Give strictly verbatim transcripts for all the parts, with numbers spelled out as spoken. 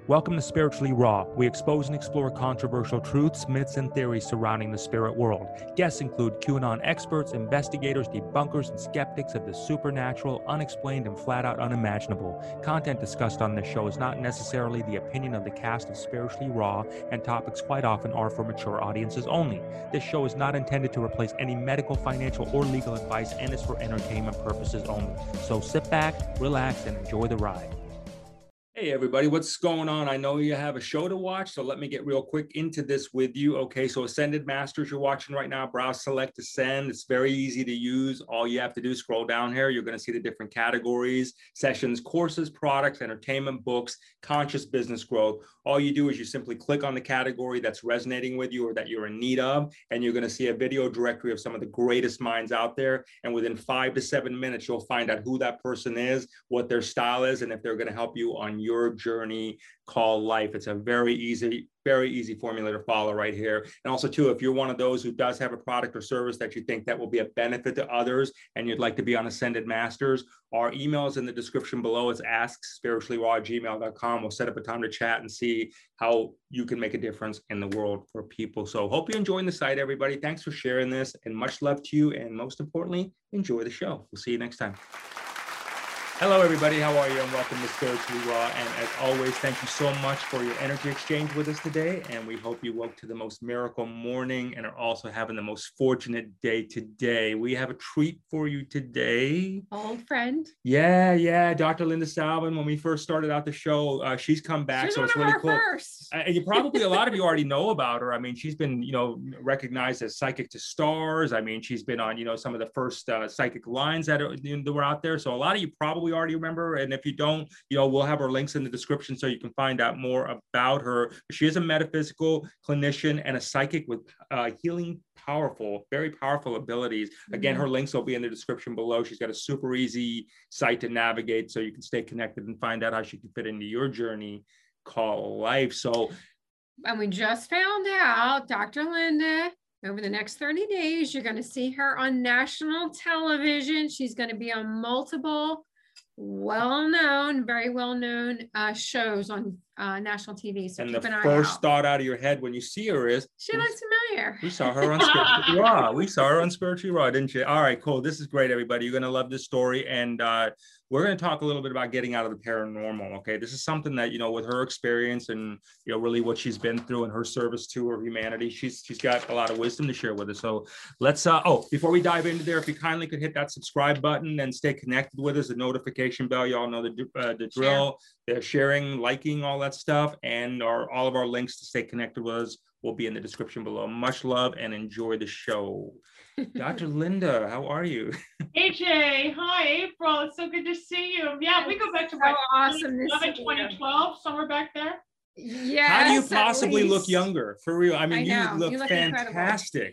Welcome to Spiritually Raw. We expose and explore controversial truths, myths, and theories surrounding the spirit world. Guests include QAnon experts, investigators, debunkers, and skeptics of the supernatural, unexplained, and flat-out unimaginable. Content discussed on this show is not necessarily the opinion of the cast of Spiritually Raw, and topics quite often are for mature audiences only. This show is not intended to replace any medical, financial, or legal advice and is for entertainment purposes only. So sit back, relax, and enjoy the ride. Hey everybody, what's going on? I know you have a show to watch, so let me get real quick into this with you. Okay, so Ascended Masters you're watching right now, browse, select, ascend. It's very easy to use. All you have to do is scroll down here. You're going to see the different categories, sessions, courses, products, entertainment, books, conscious business growth. All you do is you simply click on the category that's resonating with you or that you're in need of, and you're going to see a video directory of some of the greatest minds out there. And within five to seven minutes, you'll find out who that person is, what their style is, and if they're going to help you on your your journey called life. It's a very easy, very easy formula to follow right here. And also too, if you're one of those who does have a product or service that you think that will be a benefit to others and you'd like to be on Ascended Masters, our email is in the description below. It's ask spiritually raw at gmail dot com. We'll set up a time to chat and see how you can make a difference in the world for people. So hope you're enjoying the site, everybody. Thanks for sharing this, and much love to you. And most importantly, enjoy the show. We'll see you next time. Hello, everybody. How are you? And welcome to Spiritually Raw. And as always, thank you so much for your energy exchange with us today. And we hope you woke to the most miracle morning and are also having the most fortunate day today. We have a treat for you today. Old friend. Yeah, yeah. Doctor Linda Salvin, when we first started out the show, uh, she's come back. She's so one it's of really our cool. First. Uh, you probably, a lot of you already know about her. I mean, she's been, you know, recognized as Psychic to Stars. I mean, she's been on, you know, some of the first uh, psychic lines that, are, that were out there. So a lot of you probably already remember, and if you don't, you know, we'll have her links in the description so you can find out more about her. She is a metaphysical clinician and a psychic with uh, healing, powerful, very powerful abilities. Again, her links will be in the description below. She's got a super easy site to navigate so you can stay connected and find out how she can fit into your journey called life. So, and we just found out, Doctor Linda, over the next thirty days, you're going to see her on national television. She's going to be on multiple well-known, very well-known uh, shows on uh, national T V. So and keep the an eye first out. thought out of your head when you see her is, She looks familiar. We saw her on Spiritually Raw. We saw her on Spiritually Raw, didn't you? All right, cool. This is great, everybody. You're going to love this story. And uh, we're going to talk a little bit about getting out of the paranormal, okay? This is something that, you know, with her experience and, you know, really what she's been through and her service to her humanity, she's she's got a lot of wisdom to share with us. So let's, uh, oh, before we dive into there, if you kindly could hit that subscribe button and stay connected with us, the notification bell, you all know the, uh, the drill. They're sharing, liking, all that stuff. And our, all of our links to stay connected with us will be in the description below. Much love and enjoy the show. Doctor Linda, how are you? A J, hi April, it's so good to see you. Yeah, we go back to what, so awesome twenty twelve, somewhere back there. Yeah. How do you possibly look younger? For real, I mean, I you look, you look fantastic.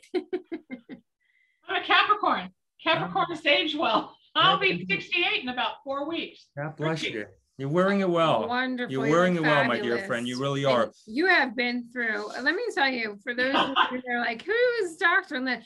I'm a Capricorn. Capricorn is aged well. I'll be sixty-eight in about four weeks. God bless you. You're wearing it well. Wonderful. You're wearing you it well, fabulous. my dear friend. You really are. And you have been through, let me tell you, for those of you who are like, who is Doctor Linda?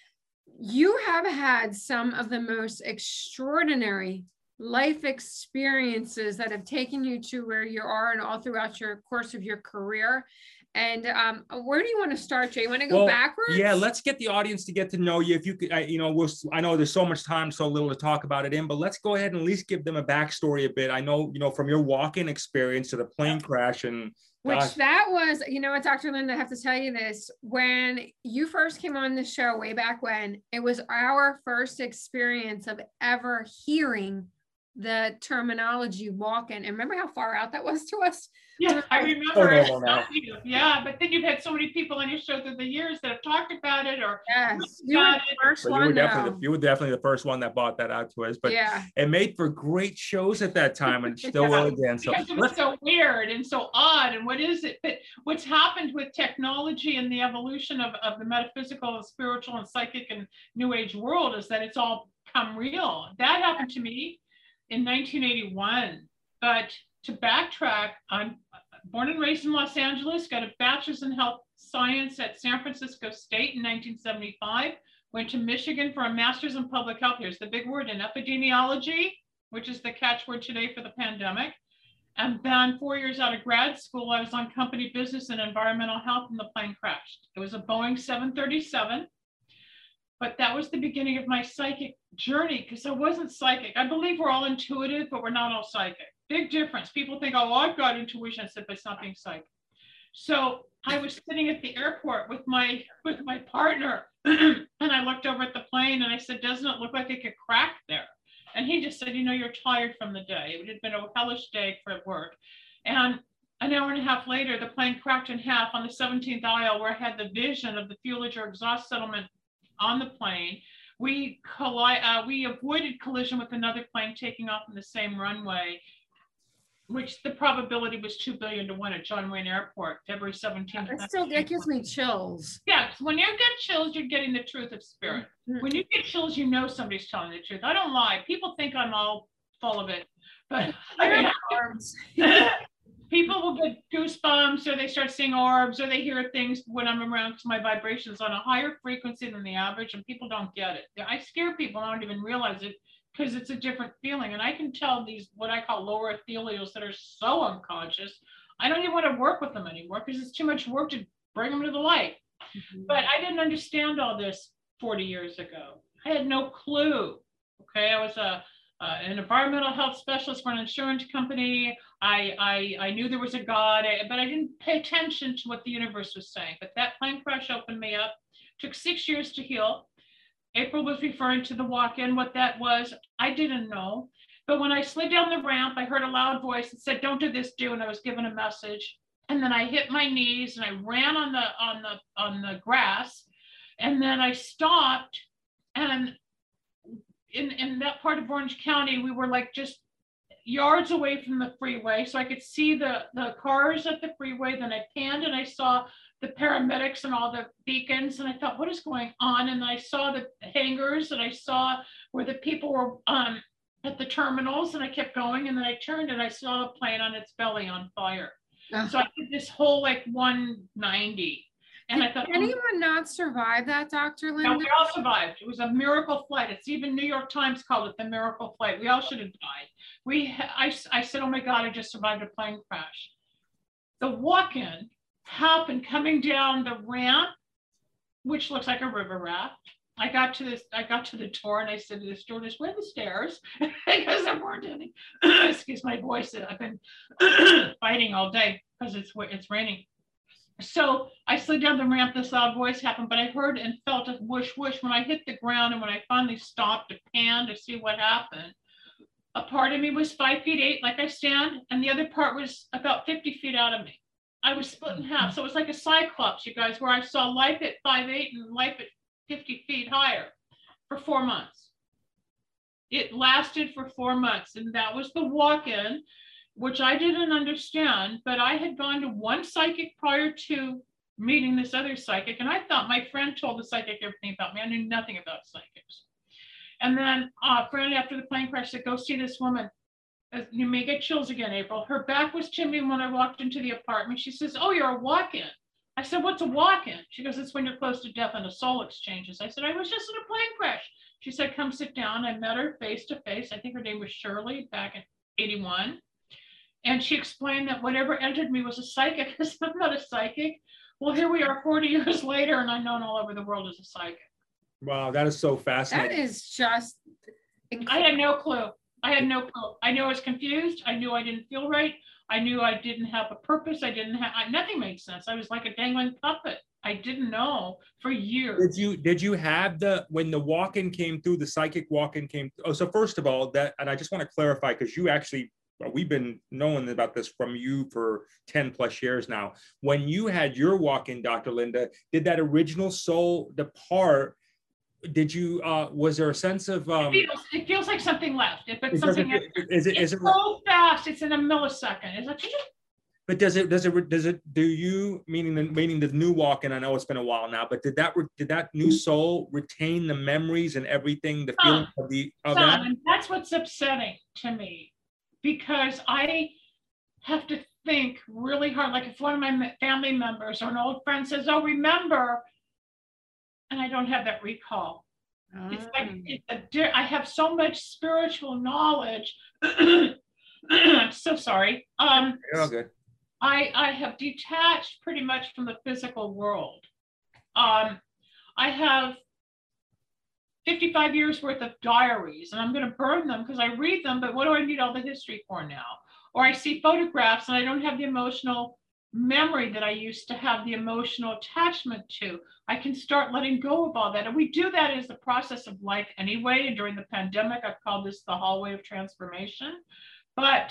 You have had some of the most extraordinary life experiences that have taken you to where you are and all throughout your course of your career. And um, where do you want to start, Jay? You want to go well, backwards? Yeah, let's get the audience to get to know you. If you could, I, you know, we'll, I know there's so much time, so little to talk about it in, but let's go ahead and at least give them a backstory a bit. I know, you know, from your walk-in experience to the plane crash and Which gosh. that was, you know what, Doctor Linda, I have to tell you this. When you first came on the show way back when, it was our first experience of ever hearing the terminology walk-in. And remember how far out that was to us? Yeah, I remember. Oh, no, no. Yeah, but then you've had so many people on your show through the years that have talked about it or yes, you were the first so one. You were, definitely though. the, you were definitely the first one that bought that out to us. But yeah, it made for great shows at that time, and still yeah, will again. So because it was so weird and so odd. And what is it? But what's happened with technology and the evolution of, of the metaphysical and spiritual and psychic and new age world is that it's all come real. That happened to me in nineteen eighty-one. But to backtrack, I'm born and raised in Los Angeles, got a bachelor's in health science at San Francisco State in nineteen seventy-five, went to Michigan for a master's in public health. Here's the big word, in epidemiology, which is the catchword today for the pandemic. And then four years out of grad school, I was on company business and environmental health, and the plane crashed. It was a Boeing seven thirty-seven. But that was the beginning of my psychic journey, because I wasn't psychic. I believe we're all intuitive, but we're not all psychic. Big difference. People think, oh, I've got intuition. I said, but it's not being psychic. So I was sitting at the airport with my with my partner, and I looked over at the plane and I said, doesn't it look like it could crack there? And he just said, you know, you're tired from the day. It had been a hellish day for work. And an hour and a half later, the plane cracked in half on the seventeenth aisle, where I had the vision of the fuelage or exhaust settlement on the plane. We colli uh, we avoided collision with another plane taking off on the same runway, which the probability was two billion to one at John Wayne Airport, February seventeenth. That still, that gives me chills. Yeah, when you get chills, you're getting the truth of spirit. Mm-hmm. When you get chills, you know somebody's telling the truth. I don't lie. People think I'm all full of it, but I mean, people will get goosebumps, or they start seeing orbs, or they hear things when I'm around, because my vibration is on a higher frequency than the average, and people don't get it. I scare people, and I don't even realize it, because it's a different feeling. And I can tell these, what I call lower ethereals that are so unconscious, I don't even want to work with them anymore, because it's too much work to bring them to the light. Mm-hmm. But I didn't understand all this forty years ago. I had no clue. Okay, I was a Uh, an environmental health specialist for an insurance company. I, I, I knew there was a God, but I didn't pay attention to what the universe was saying. But that plane crash opened me up. Took six years to heal. April was referring to the walk-in, what that was. I didn't know. But when I slid down the ramp, I heard a loud voice that said, don't do this, do, and I was given a message. And then I hit my knees and I ran on the, on the, on the grass. And then I stopped, and In, in that part of Orange County, we were like just yards away from the freeway. So I could see the, the cars at the freeway. Then I panned and I saw the paramedics and all the beacons. And I thought, what is going on? And I saw the hangars, and I saw where the people were um, at the terminals. And I kept going. And then I turned and I saw a plane on its belly on fire. Uh-huh. So I did this whole like one ninety. And Did I thought, anyone oh, not survive that, Doctor Linda? No, we all survived. It was a miracle flight. It's even New York Times called it the miracle flight. We all should have died. We, I, I said, oh my God, I just survived a plane crash. The walk-in happened coming down the ramp, which looks like a river raft. I got to this, I got to the door, and I said to the stewardess, where are the stairs? Because there weren't any. Excuse my voice. I've been fighting all day because it's it's raining. So I slid down the ramp, this loud voice happened, but I heard and felt a whoosh whoosh when I hit the ground. And when I finally stopped to pan to see what happened, a part of me was five feet eight, like I stand, and the other part was about fifty feet out of me. I was split in half. So it was like a cyclops, you guys, where I saw life at five eight and life at fifty feet higher for four months. It lasted for four months. And that was the walk-in, which I didn't understand, but I had gone to one psychic prior to meeting this other psychic. And I thought my friend told the psychic everything about me. I knew nothing about psychics. And then a uh, friend after the plane crash said, go see this woman. You may get chills again, April. Her back was to me when I walked into the apartment. She says, oh, you're a walk-in. I said, what's a walk-in? She goes, it's when you're close to death and a soul exchanges. I said, I was just in a plane crash. She said, come sit down. I met her face to face. I think her name was Shirley, back in eighty-one. And she explained that whatever entered me was a psychic. I said, I'm not a psychic. Well, here we are forty years later, and I'm known all over the world as a psychic. Wow, that is so fascinating. That is just incredible. I had no clue. I had no clue. I knew I was confused. I knew I didn't feel right. I knew I didn't have a purpose. I didn't have, I, nothing made sense. I was like a dangling puppet. I didn't know for years. Did you, did you have the, when the walk-in came through, the psychic walk-in came, oh, so first of all, that, and I just want to clarify, because you actually, we've been knowing about this from you for ten plus years now. When you had your walk-in, Doctor Linda, did that original soul depart? Did you, uh, was there a sense of, um, it, feels, it feels like something left. If it's something, it, is it, is it's it, so fast, it's in a millisecond. It's like, but does it, does it, does it, do you, meaning the, meaning the new walk-in, I know it's been a while now, but did that, did that new soul retain the memories and everything, the feeling some, of the, of some, that? And that's what's upsetting to me, because I have to think really hard. Like if one of my family members or an old friend says, oh, remember, and I don't have that recall. Oh. It's like, it's a, I have so much spiritual knowledge I'm so sorry. Um, You're all good. I, I have detached pretty much from the physical world. Um, I have fifty-five years worth of diaries, and I'm going to burn them because I read them, but what do I need all the history for now? Or I see photographs and I don't have the emotional memory that I used to have the emotional attachment to. I can start letting go of all that. And we do that as the process of life anyway. And during the pandemic, I've called this the hallway of transformation. But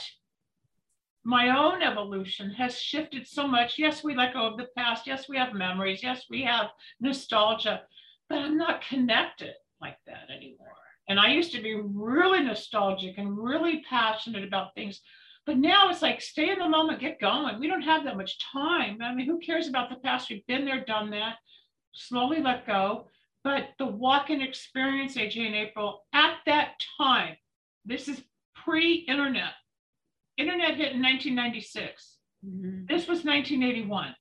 my own evolution has shifted so much. Yes, we let go of the past. Yes, we have memories. Yes, we have nostalgia, but I'm not connected like that anymore. And I used to be really nostalgic and really passionate about things. But now it's like, stay in the moment, get going. We don't have that much time. I mean, who cares about the past? We've been there, done that. Slowly let go. But the walk-in experience, A J and April, at that time, this is pre-internet. Internet hit in nineteen ninety-six. Mm-hmm. This was nineteen eighty-one.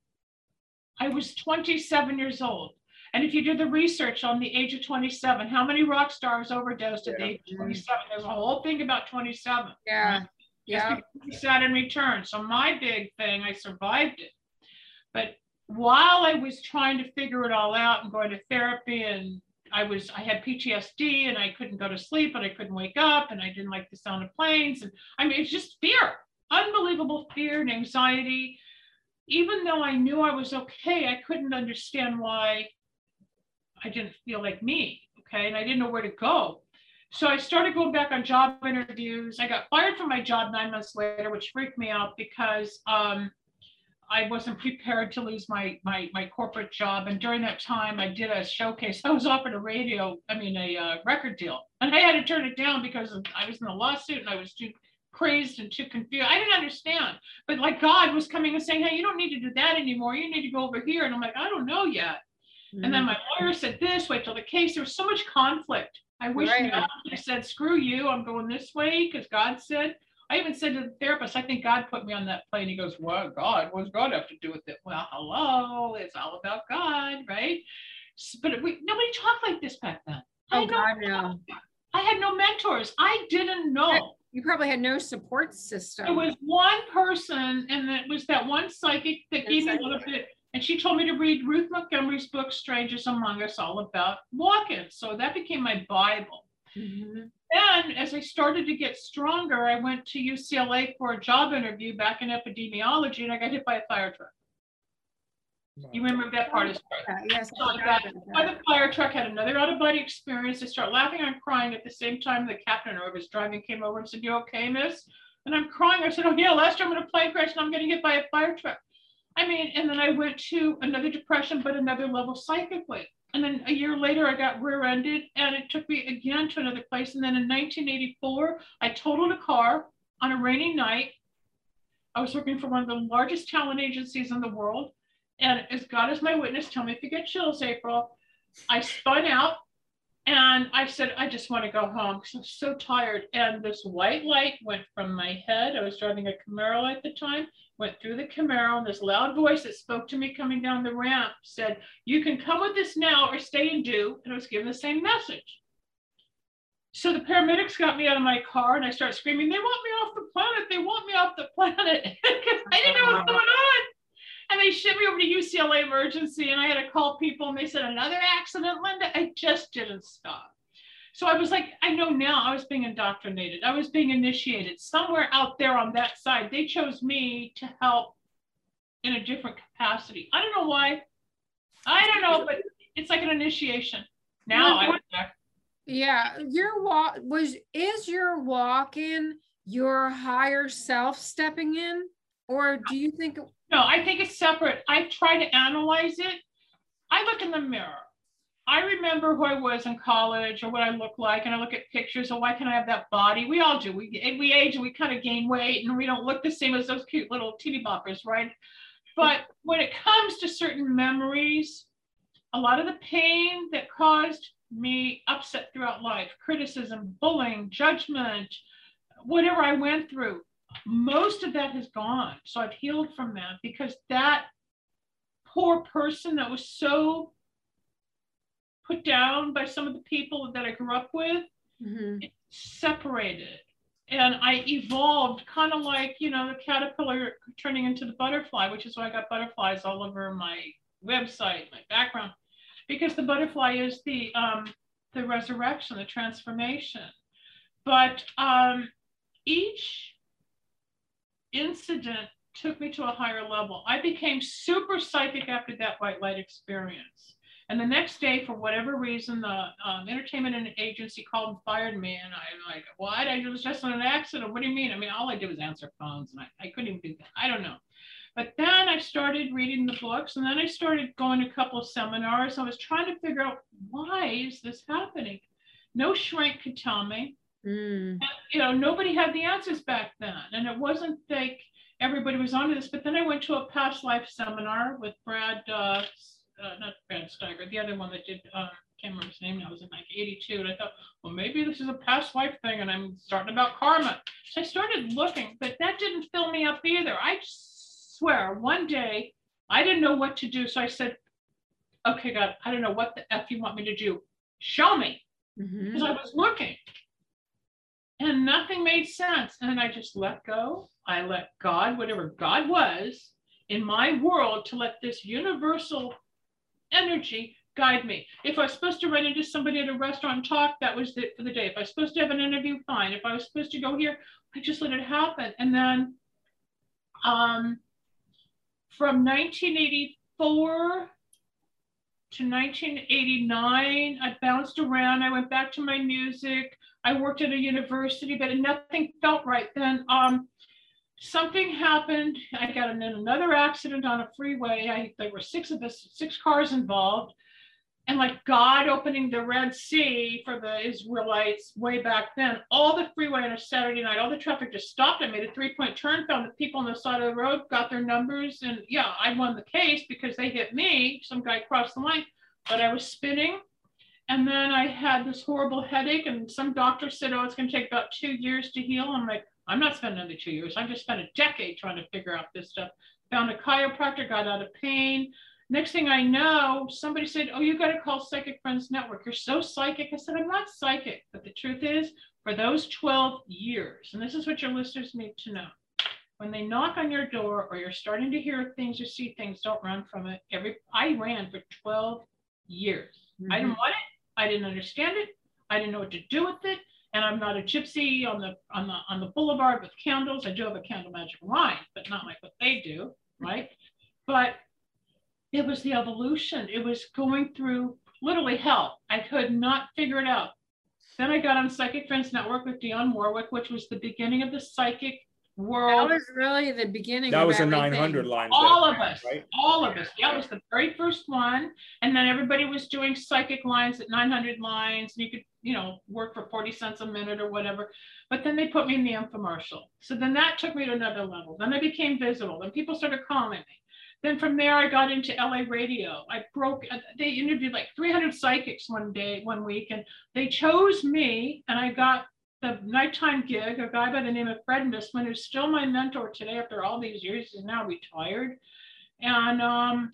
I was twenty-seven years old. And if you did the research on the age of twenty-seven, how many rock stars overdosed at yeah. the age of twenty-seven? There's a whole thing about twenty-seven. Yeah. Right? Yeah. Saturn return. So my big thing, I survived it. But while I was trying to figure it all out and going to therapy, and I was, I had P T S D and I couldn't go to sleep and I couldn't wake up and I didn't like the sound of planes. And I mean, it's just fear, unbelievable fear and anxiety. Even though I knew I was okay, I couldn't understand why I didn't feel like me. Okay. And I didn't know where to go. So I started going back on job interviews. I got fired from my job nine months later, which freaked me out because um, I wasn't prepared to lose my, my, my corporate job. And during that time, I did a showcase. I was offered a radio, I mean, a uh, record deal. And I had to turn it down because of, I was in a lawsuit and I was too crazed and too confused. I didn't understand. But like God was coming and saying, hey, you don't need to do that anymore. You need to go over here. And I'm like, I don't know yet. Mm-hmm. And then my lawyer said this, wait till the case. There was so much conflict. I wish right. God I said, screw you, I'm going this way, because God said, I even said to the therapist, I think God put me on that plane. He goes, well, God, what does God have to do with it? Well, hello, it's all about God, right? But we, nobody talked like this back then. Oh, I God, no. I had no mentors. I didn't know. You probably had no support system. It was one person, and it was that one psychic that gave me a little bit. And she told me to read Ruth Montgomery's book, Strangers Among Us, all about walk-ins. So that became my Bible. Mm-hmm. Then as I started to get stronger, I went to U C L A for a job interview back in epidemiology, and I got hit by a fire truck. You remember that part of the story? Uh, yes. So I got hit by the fire truck, had another out-of-body experience. I start laughing and crying at the same time. The captain who was driving came over and said, you okay, miss? And I'm crying. I said, oh, yeah, last time in a plane crash, and I'm getting hit by a fire truck. I mean, and then I went to another depression, but another level psychically. And then a year later, I got rear-ended, and it took me again to another place. And then in nineteen eighty-four, I totaled a car on a rainy night. I was working for one of the largest talent agencies in the world. And as God is my witness, tell me if you get chills, April, I spun out and I said, I just want to go home because I'm so tired. And this white light went from my head. I was driving a Camaro at the time. Went through the Camaro, and this loud voice that spoke to me coming down the ramp said, you can come with us now or stay and do. And I was given the same message. So the paramedics got me out of my car, and I started screaming, they want me off the planet. They want me off the planet. Because I didn't know what was going on. And they shipped me over to U C L A emergency, and I had to call people, and they said, another accident, Linda. I just didn't stop. So I was like, I know now I was being indoctrinated. I was being initiated somewhere out there on that side. They chose me to help in a different capacity. I don't know why. I don't know, but it's like an initiation. Now I Yeah, your walk was, is your walk-in your higher self stepping in? Or do you think? No, I think it's separate. I try to analyze it. I look in the mirror. I remember who I was in college or what I look like, and I look at pictures of why can't I have that body? We all do. We, we age and we kind of gain weight, and we don't look the same as those cute little teeny boppers, right? But when it comes to certain memories, a lot of the pain that caused me upset throughout life, criticism, bullying, judgment, whatever I went through, most of that has gone. So I've healed from that, because that poor person that was so put down by some of the people that I grew up with, mm-hmm. separated. and I evolved kind of like, you know, the caterpillar turning into the butterfly, which is why I got butterflies all over my website, my background, because the butterfly is the um, the resurrection, the transformation. But um, each incident took me to a higher level. I became super psychic after that white light experience. And the next day, for whatever reason, the um, entertainment agency called and fired me. And I'm like, what? I was just on an accident. What do you mean? I mean, all I did was answer phones, and I, I couldn't even do that. I don't know. But then I started reading the books, and then I started going to a couple of seminars. I was trying to figure out, why is this happening? No shrink could tell me. Mm. And, you know, nobody had the answers back then. And it wasn't like everybody was onto this. But then I went to a past life seminar with Brad, uh, uh, not Brad Steiger, the other one that did, uh, can't remember his name now, it was in like eighty-two. And I thought, well, maybe this is a past life thing, and I'm starting about karma. So I started looking, but that didn't fill me up either. I swear, one day, I didn't know what to do. So I said, okay, God, I don't know what the F you want me to do. Show me. Because mm-hmm. I was looking. And nothing made sense. And I just let go. I let God, whatever God was in my world, to let this universal energy guide me. If I was supposed to run into somebody at a restaurant and talk, that was it for the day. If I was supposed to have an interview, fine. If I was supposed to go here, I just let it happen. And then um, from nineteen eighty-four to nineteen eighty-nine, I bounced around. I went back to my music. I worked at a university, but nothing felt right then. Um, something happened. I got in another accident on a freeway. I, there were six of us, six cars involved. And like God opening the Red Sea for the Israelites way back then, all the freeway on a Saturday night, all the traffic just stopped. I made a three-point turn, found the people on the side of the road, got their numbers. And yeah, I won the case because they hit me. Some guy crossed the line, but I was spinning. And then I had this horrible headache, and some doctor said, oh, it's going to take about two years to heal. I'm like, I'm not spending another two years. I just spent a decade trying to figure out this stuff. Found a chiropractor, got out of pain. Next thing I know, somebody said, oh, you got to call Psychic Friends Network. You're so psychic. I said, I'm not psychic. But the truth is, for those twelve years, and this is what your listeners need to know, when they knock on your door or you're starting to hear things or see things, don't run from it. Every I ran for twelve years. Mm-hmm. I didn't want it. I didn't understand it. I didn't know what to do with it. And I'm not a gypsy on the on the on the boulevard with candles. I do have a candle magic line, but not like what they do, right? But it was the evolution. It was going through literally hell. I could not figure it out. Then I got on Psychic Friends Network with Dionne Warwick, which was the beginning of the psychic world. That was really the beginning. That of was everything. a nine hundred line. All of us, right? all of us. That was the very first one. And then everybody was doing psychic lines at nine hundred lines. And you could, you know, work for forty cents a minute or whatever. But then they put me in the infomercial. So then that took me to another level. Then I became visible. Then people started calling me. Then from there, I got into L A radio. I broke, they interviewed like three hundred psychics one day, one week. And they chose me, and I got the nighttime gig, a guy by the name of Fred Missman, who's still my mentor today after all these years. He's now retired. And um,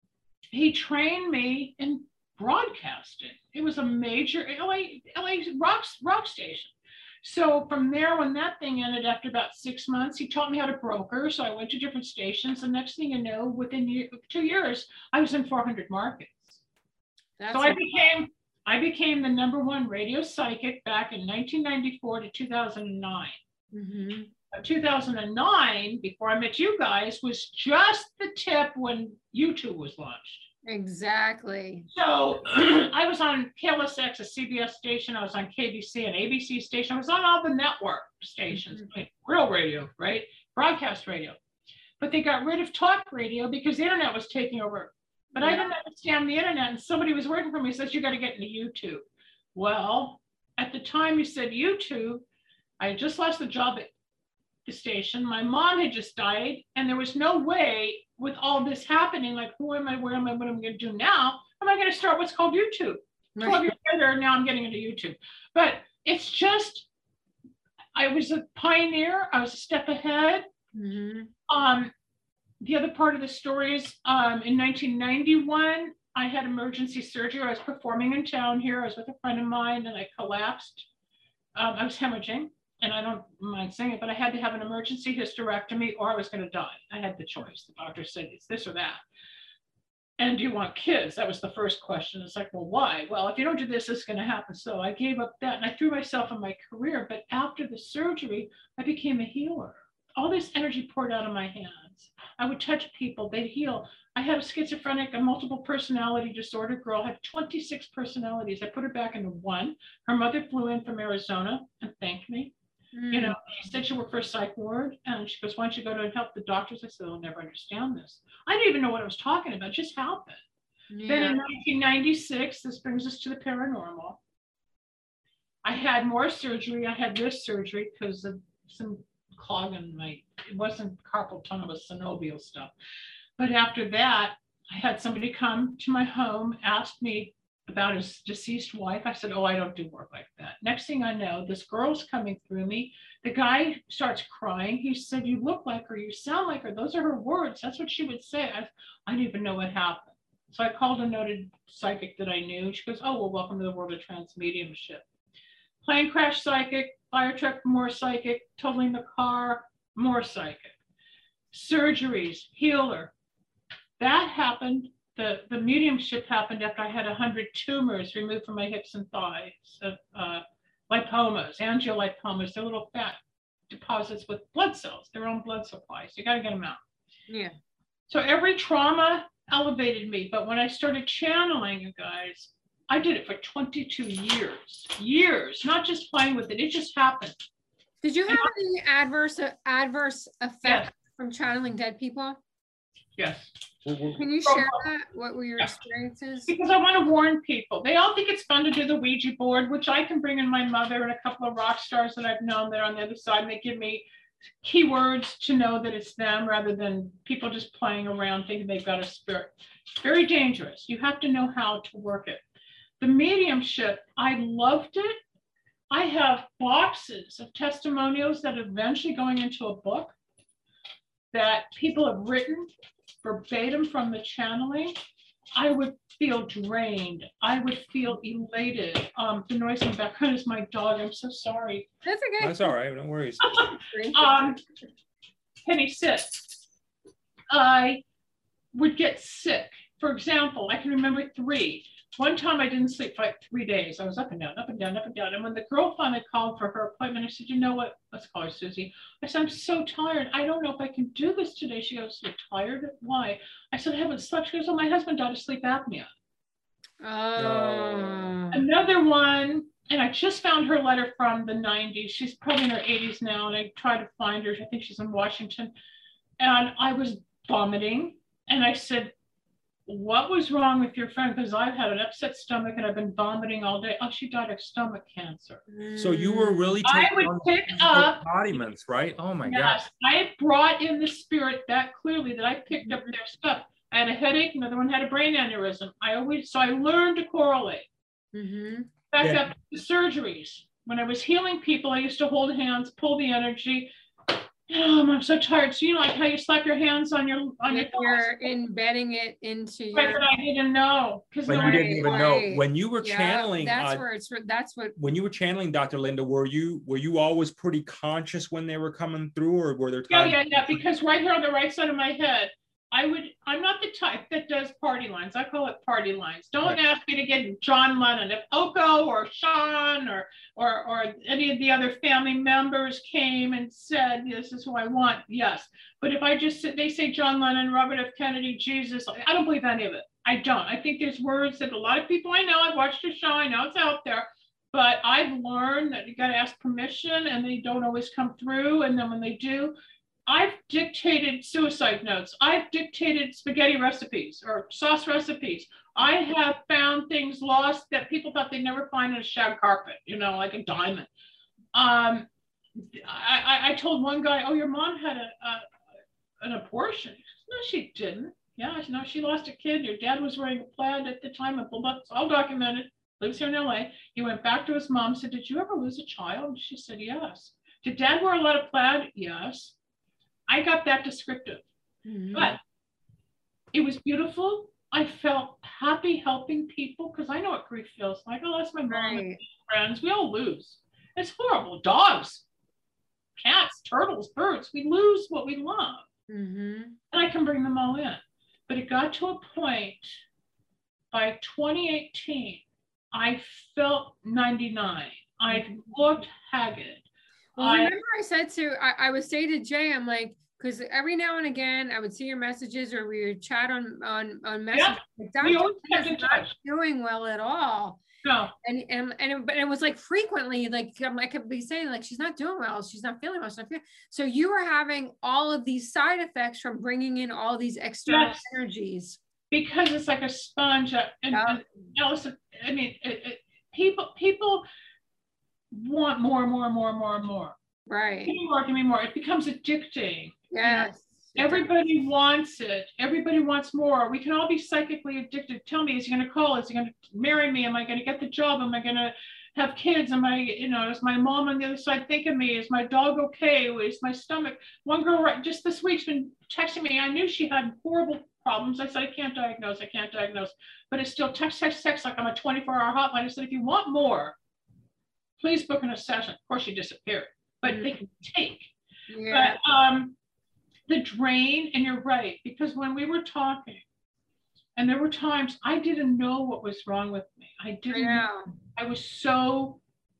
he trained me in broadcasting. It was a major L A, L A rock, rock station. So from there, when that thing ended after about six months, he taught me how to broker. So I went to different stations. The next thing you know, within year, two years, I was in four hundred markets. That's so I became... I became the number one radio psychic back in nineteen ninety-four to two thousand nine. Mm-hmm. Uh, two thousand nine, before I met you guys, was just the tip when YouTube was launched. Exactly. So I was on K L S X, a C B S station. I was on K B C, an A B C station. I was on all the network stations, mm-hmm. like real radio, right? Broadcast radio. But they got rid of talk radio because the internet was taking over. But yeah. I didn't understand the internet, and somebody was working for me, says, you got to get into YouTube. Well, at the time you said YouTube, I had just lost the job at the station. My mom had just died, and there was no way with all this happening, like, who am I, where am I, what am I going to do now? Am I going to start what's called YouTube? Right. twelve years later, now I'm getting into YouTube. But it's just, I was a pioneer. I was a step ahead. Mm-hmm. Um, The other part of the story is um, in nineteen ninety-one, I had emergency surgery. I was performing in town here. I was with a friend of mine, and I collapsed. Um, I was hemorrhaging. and I don't mind saying it, but I had to have an emergency hysterectomy or I was going to die. I had the choice. The doctor said, it's this or that. And do you want kids? That was the first question. It's like, well, why? Well, if you don't do this, this is going to happen. So I gave up that and I threw myself in my career. But after the surgery, I became a healer. All this energy poured out of my hands. I would touch people, they'd heal. I had a schizophrenic, a multiple personality disorder girl, had twenty-six personalities. I put her back into one. Her mother flew in from Arizona and thanked me. Mm. You know, she said she worked for a psych ward, and she goes, why don't you go to and help the doctors? I said, they'll never understand this. I didn't even know what I was talking about. It just happened. Yeah. Then in nineteen ninety-six, this brings us to the paranormal. I had more surgery. I had wrist surgery because of some clogging my, it wasn't carpal tunnel, it was synovial stuff. But after that, I had somebody come to my home, asked me about his deceased wife. I said, oh, I don't do work like that. Next thing I know, this girl's coming through me. The guy starts crying. He said, you look like her, you sound like her. Those are her words. That's what she would say. I, I didn't even know what happened. So I called a noted psychic that I knew. She goes, oh, well, welcome to the world of transmediumship. Plane crash psychic, fire truck, more psychic, totaling the car, more psychic. Surgeries, healer. That happened, the, the mediumship happened after I had one hundred tumors removed from my hips and thighs, of uh, lipomas, angiolipomas. They're little fat deposits with blood cells, their own blood supply. So you got to get them out. Yeah. So every trauma elevated me. But when I started channeling, you guys, I did it for twenty-two years, years, not just playing with it. It just happened. Did you have any adverse adverse effects yes. from channeling dead people? Yes. Can you share that? What were your yes. experiences? Because I want to warn people. They all think it's fun to do the Ouija board, which I can bring in my mother and a couple of rock stars that I've known that are on the other side. And they give me keywords to know that it's them rather than people just playing around thinking they've got a spirit. It's very dangerous. You have to know how to work it. The mediumship, I loved it. I have boxes of testimonials that are eventually going into a book that people have written verbatim from the channeling. I would feel drained. I would feel elated. Um, the noise in the background is my dog. I'm so sorry. That's okay. That's all right. No worries. um, Penny, sit. I would get sick. For example, I can remember three. One time I didn't sleep for like three days. I was up and down, up and down, up and down. And when the girl finally called for her appointment, I said, you know what? Let's call her Susie. I said, I'm so tired. I don't know if I can do this today. She goes, you're tired? Why? I said, I haven't slept. She goes, oh, my husband died of sleep apnea. Oh. Another one, and I just found her letter from the nineties. She's probably in her eighties now, and I tried to find her. I think she's in Washington. And I was vomiting, and I said, what was wrong with your friend? Because I've had an upset stomach and I've been vomiting all day. Oh, she died of stomach cancer. So you were really I would pick up embodiments, right? Oh my yes, gosh. I brought in the spirit that clearly that I picked up their stuff. I had a headache, another one had a brain aneurysm. I always, so I learned to correlate. Mm-hmm. Back yeah. up to surgeries. When I was healing people, I used to hold hands, pull the energy. Oh, I'm so tired. So you know, like how you slap your hands on your on if your you're embedding it into right, your. But I didn't know because but no, you didn't even right. know when you were yeah, channeling. That's uh, where it's. That's what. When you were channeling, Doctor Linda, were you were you always pretty conscious when they were coming through, or were there times? Yeah, yeah, yeah. Because right here on the right side of my head, I would. I'm not the type that does party lines. I call it party lines. Don't right. ask me to get John Lennon. If Oko or Sean or or or any of the other family members came and said, "This is who I want," yes. But if I just they say John Lennon, Robert F. Kennedy, Jesus, I don't believe any of it. I don't. I think there's words that a lot of people I know. I've watched the show. I know it's out there. But I've learned that you got to ask permission, and they don't always come through. And then when they do. I've dictated suicide notes. I've dictated spaghetti recipes or sauce recipes. I have found things lost that people thought they'd never find in a shag carpet, you know, like a diamond. Um, I, I told one guy, oh, your mom had a, a an abortion. No, she didn't. Yeah, no, she lost a kid. Your dad was wearing a plaid at the time. It's all documented. Lives here in L A. He went back to his mom, said, did you ever lose a child? She said, yes. Did dad wear a lot of plaid? Yes. I got that descriptive, mm-hmm. but it was beautiful. I felt happy helping people because I know what grief feels like. I lost my mom right. and friends. We all lose. It's horrible. Dogs. cats, turtles, birds. We lose what we love. Mm-hmm. And I can bring them all in. But it got to a point by twenty eighteen, I felt ninety-nine. I looked haggard. Well, I, remember I said to, I, I would say to Jay, I'm like, because every now and again I would see your messages or we would chat on on on messages. Yeah, like, we always kept in not touch. Doing well at all. No. And and and it, but it was like frequently, like I could be saying, like she's not doing well, she's not feeling well, she's not feeling. So you were having all of these side effects from bringing in all these external yes. energies. Because it's like a sponge. And, yeah. and Allison, I mean, it, it, people people want more and more and more and more and more. Right. Give me more, give me more. It becomes addicting. Yes. You know? Everybody wants it. Everybody wants more. We can all be psychically addicted. Tell me, is he going to call? Is he going to marry me? Am I going to get the job? Am I going to have kids? Am I, you know, is my mom on the other side think of me? Is my dog okay? Is my stomach? One girl right just this week's been texting me. I knew she had horrible problems. I said, I can't diagnose. I can't diagnose. But it's still text, text, text like I'm a twenty-four hour hotline. I said, if you want more, please book in a session. Of course, she disappeared. But mm-hmm. they can take. Yeah. But um, the drain, and you're right, because when we were talking, and there were times I didn't know what was wrong with me. I didn't yeah. know. I was so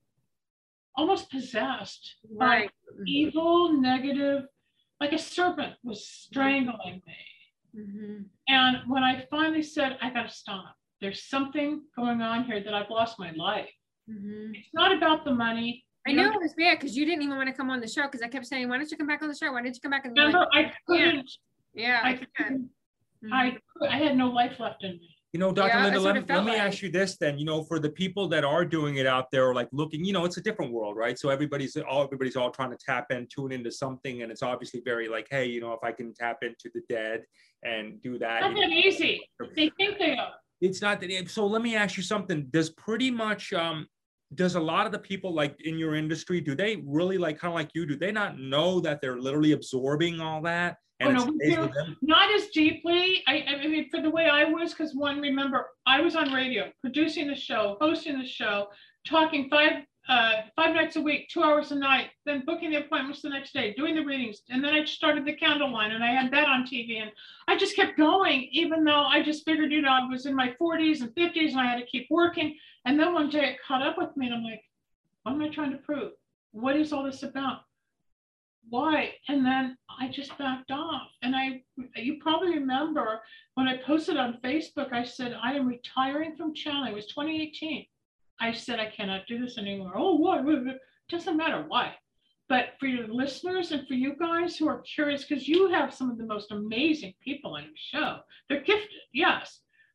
almost possessed right. by evil, negative, like a serpent was strangling me. Mm-hmm. And when I finally said, I got to stop, there's something going on here that I've lost my life. Mm-hmm. It's not about the money. I knew it was bad because you didn't even want to come on the show because I kept saying, why don't you come back on the show? Why didn't you come back? And remember, like, I couldn't. Yeah, I, I couldn't, mm-hmm. I, I had no life left in me. You know, Doctor Yeah, Linda, let, me, let me like. ask you this then, you know, for the people that are doing it out there, or like looking, you know, it's a different world, right? So everybody's all, everybody's all trying to tap in, tune into something. And it's obviously very like, hey, you know, if I can tap into the dead and do that. It's not that easy. They think they are. It's not that. So let me ask you something. Does pretty much, um, does a lot of the people like in your industry, do they really like, kind of like you, do they not know that they're literally absorbing all that? And oh, no, we do, not as deeply. I, I mean, for the way I was, because one, remember, I was on radio, producing the show, hosting the show, talking five uh, five nights a week, two hours a night, then booking the appointments the next day, doing the readings. And then I started the candle line and I had that on T V. And I just kept going, even though I just figured, you know, I was in my forties and fifties and I had to keep working. And then one day it caught up with me and I'm like, what am I trying to prove? What is all this about? Why? And then I just backed off. And I, you probably remember when I posted on Facebook, I said, I am retiring from channeling. It was twenty eighteen. I said, I cannot do this anymore. Oh, what? It doesn't matter why. But for your listeners and for you guys who are curious, because you have some of the most amazing people on your show. They're gifted, yes.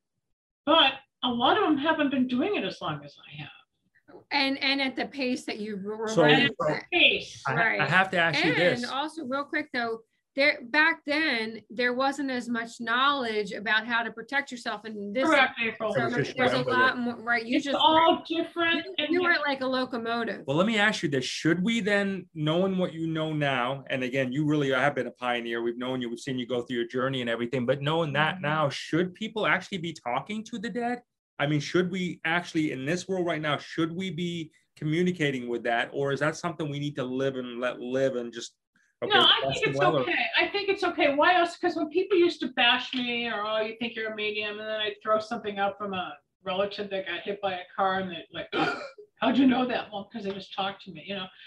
But a lot of them haven't been doing it as long as I have. And and at the pace that you were so, running. so pace. I, right. I have to ask and you this. And also real quick though, there back then there wasn't as much knowledge about how to protect yourself in this. Correct, April. So there's, there's a lot more, right? You it's just all different. You, and you were like a locomotive. Well, let me ask you this. Should we then, knowing what you know now, and again, you really have been a pioneer. We've known you, we've seen you go through your journey and everything, but knowing that now, should people actually be talking to the dead? I mean, should we actually, in this world right now, should we be communicating with that? Or is that something we need to live and let live and just, okay, no, I think it's well, okay. Or... I think it's okay. Why else? Because when people used to bash me or, oh, you think you're a medium, and then I'd throw something up from a relative that got hit by a car and they're like, oh, how'd you know that? Well, because they just talked to me, you know.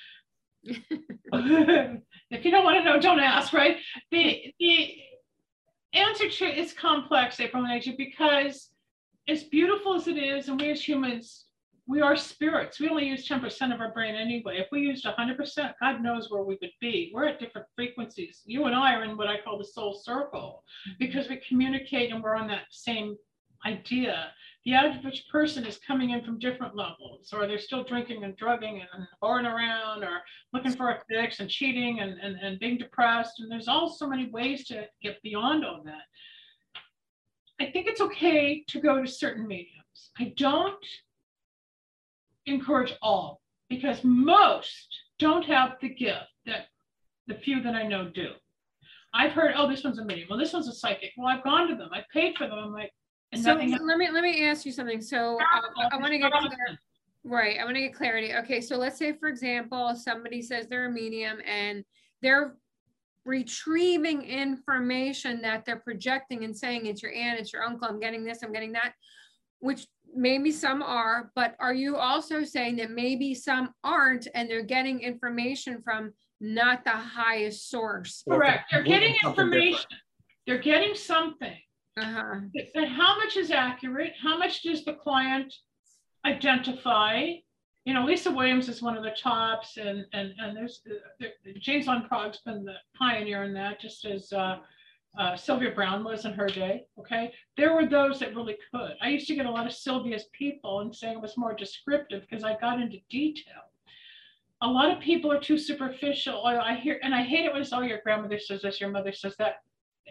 If you don't want to know, don't ask, right? The, the answer to it's complex, April and A J, because as beautiful as it is, and we as humans, we are spirits. We only use ten percent of our brain anyway. If we used one hundred percent, God knows where we would be. We're at different frequencies. You and I are in what I call the soul circle because we communicate and we're on that same idea. The average person is coming in from different levels, or they're still drinking and drugging and whoring around, or looking for a fix and cheating and, and, and being depressed. And there's all so many ways to get beyond all that. I think it's okay to go to certain mediums. I don't encourage all, because most don't have the gift that the few that I know do. I've heard, oh, this one's a medium. Well, this one's a psychic. Well, I've gone to them. I paid for them. I'm like, and so nothing let me let me ask you something. So uh, I want to get clear. Right. I want to get clarity. Okay. So let's say, for example, somebody says they're a medium and they're retrieving information that they're projecting and saying it's your aunt, it's your uncle, I'm getting this, I'm getting that, which maybe some are, but are you also saying that maybe some aren't and they're getting information from not the highest source? Correct. They're getting Something information. different. They're getting something. Uh-huh. But how much is accurate? How much does the client identify? You know, Lisa Williams is one of the tops, and and and there's uh, James Von Prague's been the pioneer in that, just as uh, uh, Sylvia Brown was in her day. Okay, there were those that really could. I used to get a lot of Sylvia's people and saying it was more descriptive because I got into detail. A lot of people are too superficial. I, I hear, and I hate it when it's, oh, your grandmother says this, your mother says that.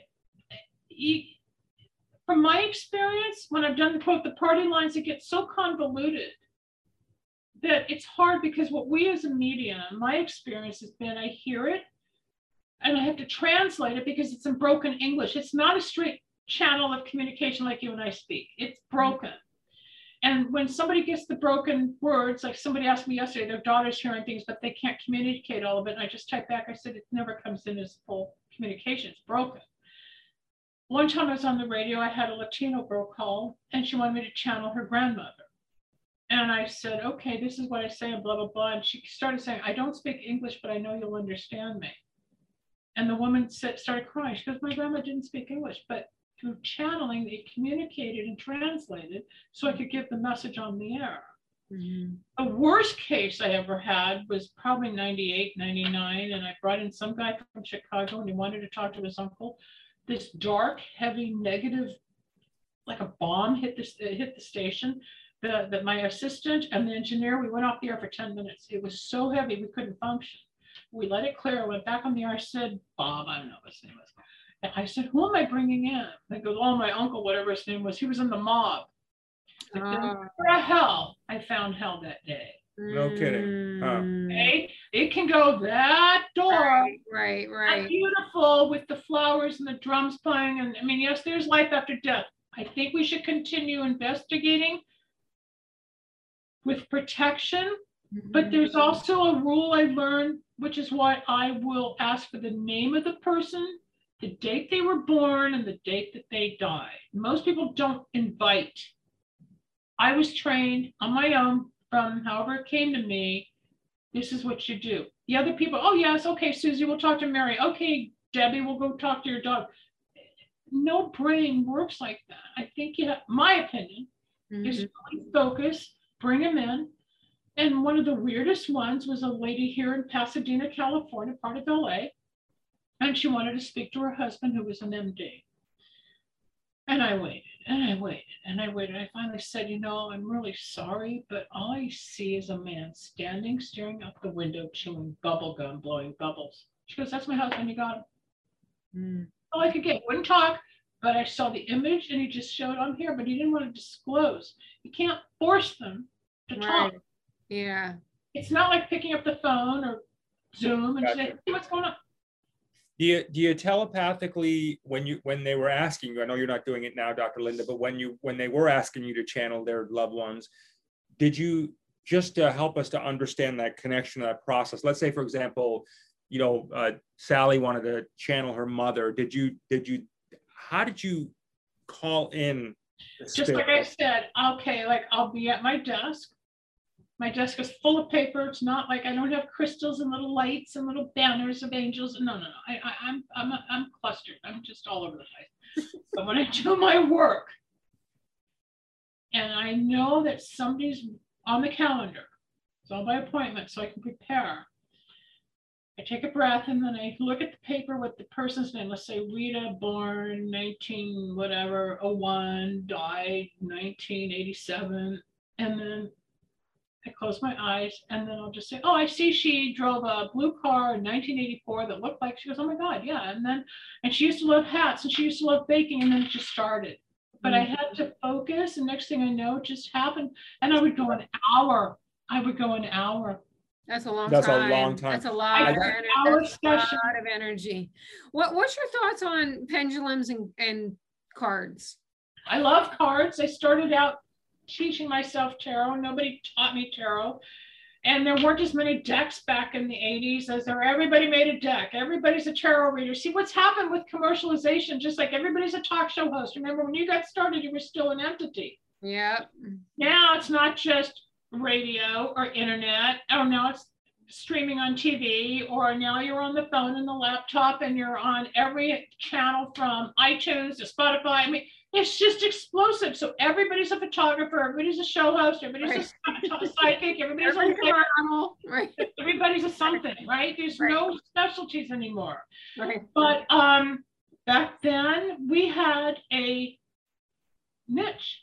You, from my experience, when I've done quote the party lines, it gets so convoluted that it's hard, because what we as a medium, my experience has been, I hear it and I have to translate it because it's in broken English. It's not a straight channel of communication like you and I speak. It's broken. And when somebody gets the broken words, like somebody asked me yesterday, their daughter's hearing things, but they can't communicate all of it. And I just typed back, I said, it never comes in as full communication, it's broken. One time I was on the radio, I had a Latino girl call and she wanted me to channel her grandmother. And I said, okay, this is what I say and blah, blah, blah. And she started saying, I don't speak English, but I know you'll understand me. And the woman said, started crying. She goes, my grandma didn't speak English, but through channeling, they communicated and translated so I could give the message on the air. Mm-hmm. The worst case I ever had was probably ninety-eight, ninety-nine. And I brought in some guy from Chicago and he wanted to talk to his uncle. This dark, heavy, negative, like a bomb hit this, uh, hit the station. The, the, my assistant and the engineer, we went off the air for ten minutes. It was so heavy, we couldn't function. We let it clear, went back on the air. I said, Bob, I don't know what his name was. And I said, who am I bringing in? They go, oh, my uncle, whatever his name was, he was in the mob. Uh, for hell, I found hell that day. No kidding. Huh. Okay? It can go that door. Right, right, right. Beautiful with the flowers and the drums playing. And I mean, yes, there's life after death. I think we should continue investigating with protection, mm-hmm. But there's also a rule I learned, which is why I will ask for the name of the person, the date they were born, and the date that they died. Most people don't invite. I was trained on my own from however it came to me. This is what you do. The other people, oh yes, okay, Susie, we'll talk to Mary. Okay, Debbie, we'll go talk to your dog. No brain works like that. I think you have, my opinion, mm-hmm. is really focus. Bring them in. And one of the weirdest ones was a lady here in Pasadena, California, part of L A. And she wanted to speak to her husband, who was an M D. And I waited and I waited and I waited. I finally said, you know, I'm really sorry, but all I see is a man standing, staring out the window, chewing bubble gum, blowing bubbles. She goes, that's my husband, you got him. Mm. All I could get, wouldn't talk, but I saw the image and he just showed, I'm here, but he didn't want to disclose. You can't force them to right. talk. Yeah. It's not like picking up the phone or Zoom and gotcha. say, hey, what's going on? Do you, do you telepathically, when you when they were asking you, I know you're not doing it now, Doctor Linda, but when you when they were asking you to channel their loved ones, did you, just to help us to understand that connection, that process, let's say, for example, you know, uh, Sally wanted to channel her mother. Did you, did you, how did you call in? Just like I said, okay, like I'll be at my desk. My desk is full of paper. It's not like I don't have crystals and little lights and little banners of angels. No, no, no. I, I, I'm, I'm, I'm clustered. I'm just all over the place. But when I do my work, and I know that somebody's on the calendar, it's all by appointment, so I can prepare. I take a breath and then I look at the paper with the person's name. Let's say Rita, born nineteen whatever, oh one, died nineteen eighty-seven, and then I close my eyes and then I'll just say, oh, I see she drove a blue car in nineteen eighty-four that looked like, she goes, oh my God, yeah. And then, and she used to love hats and she used to love baking, and then it just started. But mm-hmm. I had to focus, and next thing I know, it just happened. And I would go an hour. I would go an hour. That's a long That's time. That's a long time. That's a lot I of got energy. hour That's a session. lot of energy. What, what's your thoughts on pendulums and, and cards? I love cards. I started out teaching myself tarot. Nobody taught me tarot. And there weren't as many decks back in the eighties as there. Everybody made a deck. Everybody's a tarot reader. See what's happened with commercialization, just like everybody's a talk show host. Remember when you got started, you were still an entity. Yeah. Now it's not just radio or internet. Oh, now it's streaming on T V, or now you're on the phone and the laptop and you're on every channel from iTunes to Spotify. I mean, it's just explosive. So everybody's a photographer, everybody's a show host, everybody's right. a psychic, everybody's a animal, right? Everybody's a something, right? There's right. no specialties anymore. Right. But um, back then we had a niche.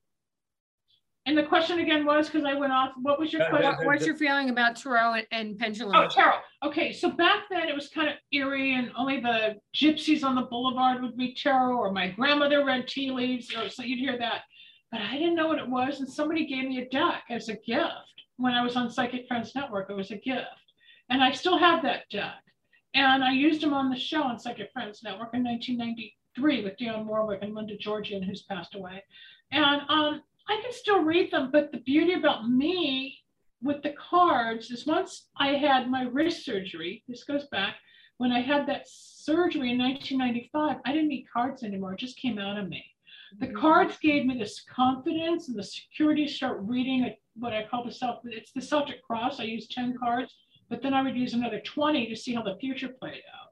And the question again was, because I went off, what was your question? What, what's your feeling about tarot and, and pendulum? Oh, tarot. Okay, so back then it was kind of eerie, and only the gypsies on the boulevard would read tarot, or my grandmother read tea leaves, or so you'd hear that. But I didn't know what it was, and somebody gave me a deck as a gift when I was on Psychic Friends Network. It was a gift, and I still have that deck. And I used them on the show on Psychic Friends Network in nineteen ninety-three with Dionne Warwick and Linda Georgian, who's passed away. And um. I can still read them, but the beauty about me with the cards is once I had my wrist surgery, this goes back, when I had that surgery in nineteen ninety-five, I didn't need cards anymore. It just came out of me. The mm-hmm. cards gave me this confidence and the security to start reading a, what I call the self, it's the Celtic Cross. I used ten cards, but then I would use another twenty to see how the future played out.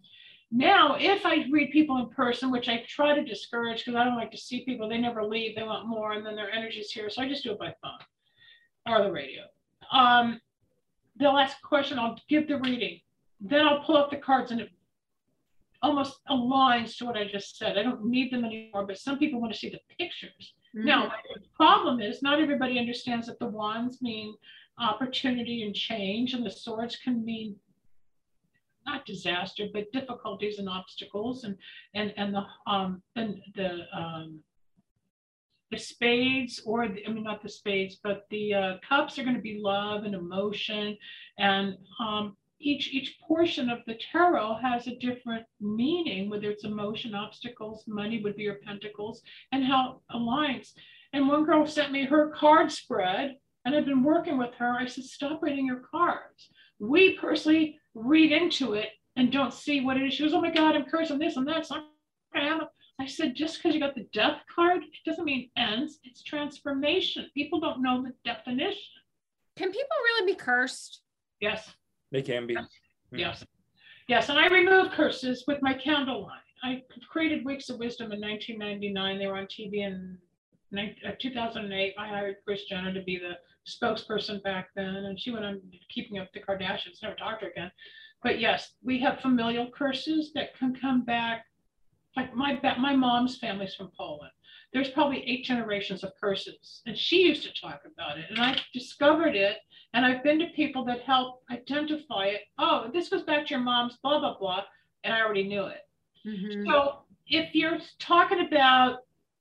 Now, if I read people in person, which I try to discourage because I don't like to see people, they never leave, they want more, and then their energy's here. So I just do it by phone or the radio. Um, they'll ask a question, I'll give the reading. Then I'll pull up the cards and it almost aligns to what I just said. I don't need them anymore, but some people want to see the pictures. Mm-hmm. Now, the problem is not everybody understands that the wands mean opportunity and change, and the swords can mean not disaster, but difficulties and obstacles, and and and the um and the um the spades, or the, I mean not the spades, but the uh, cups are going to be love and emotion, and um each each portion of the tarot has a different meaning, whether it's emotion, obstacles, money would be your pentacles, and how it aligns. And one girl sent me her card spread, and I've been working with her. I said, stop reading your cards. We personally read into it and don't see what it is. She goes, oh my God, I'm cursing this and that. So I said, just because you got the death card, it doesn't mean ends, it's transformation. People don't know the definition. Can people really be cursed? Yes. They can be. Yes. Yes. Yes. And I removed curses with my candle line. I created Weeks of Wisdom in nineteen ninety-nine. They were on T V in two thousand eight. I hired Kris Jenner to be the spokesperson back then, and she went on Keeping Up with the Kardashians, never talked to her again. But yes, we have familial curses that can come back. Like my my mom's family's from Poland. There's probably eight generations of curses, and she used to talk about it, and I discovered it, and I've been to people that help identify it. Oh, this goes back to your mom's blah blah blah, and I already knew it. Mm-hmm. So if you're talking about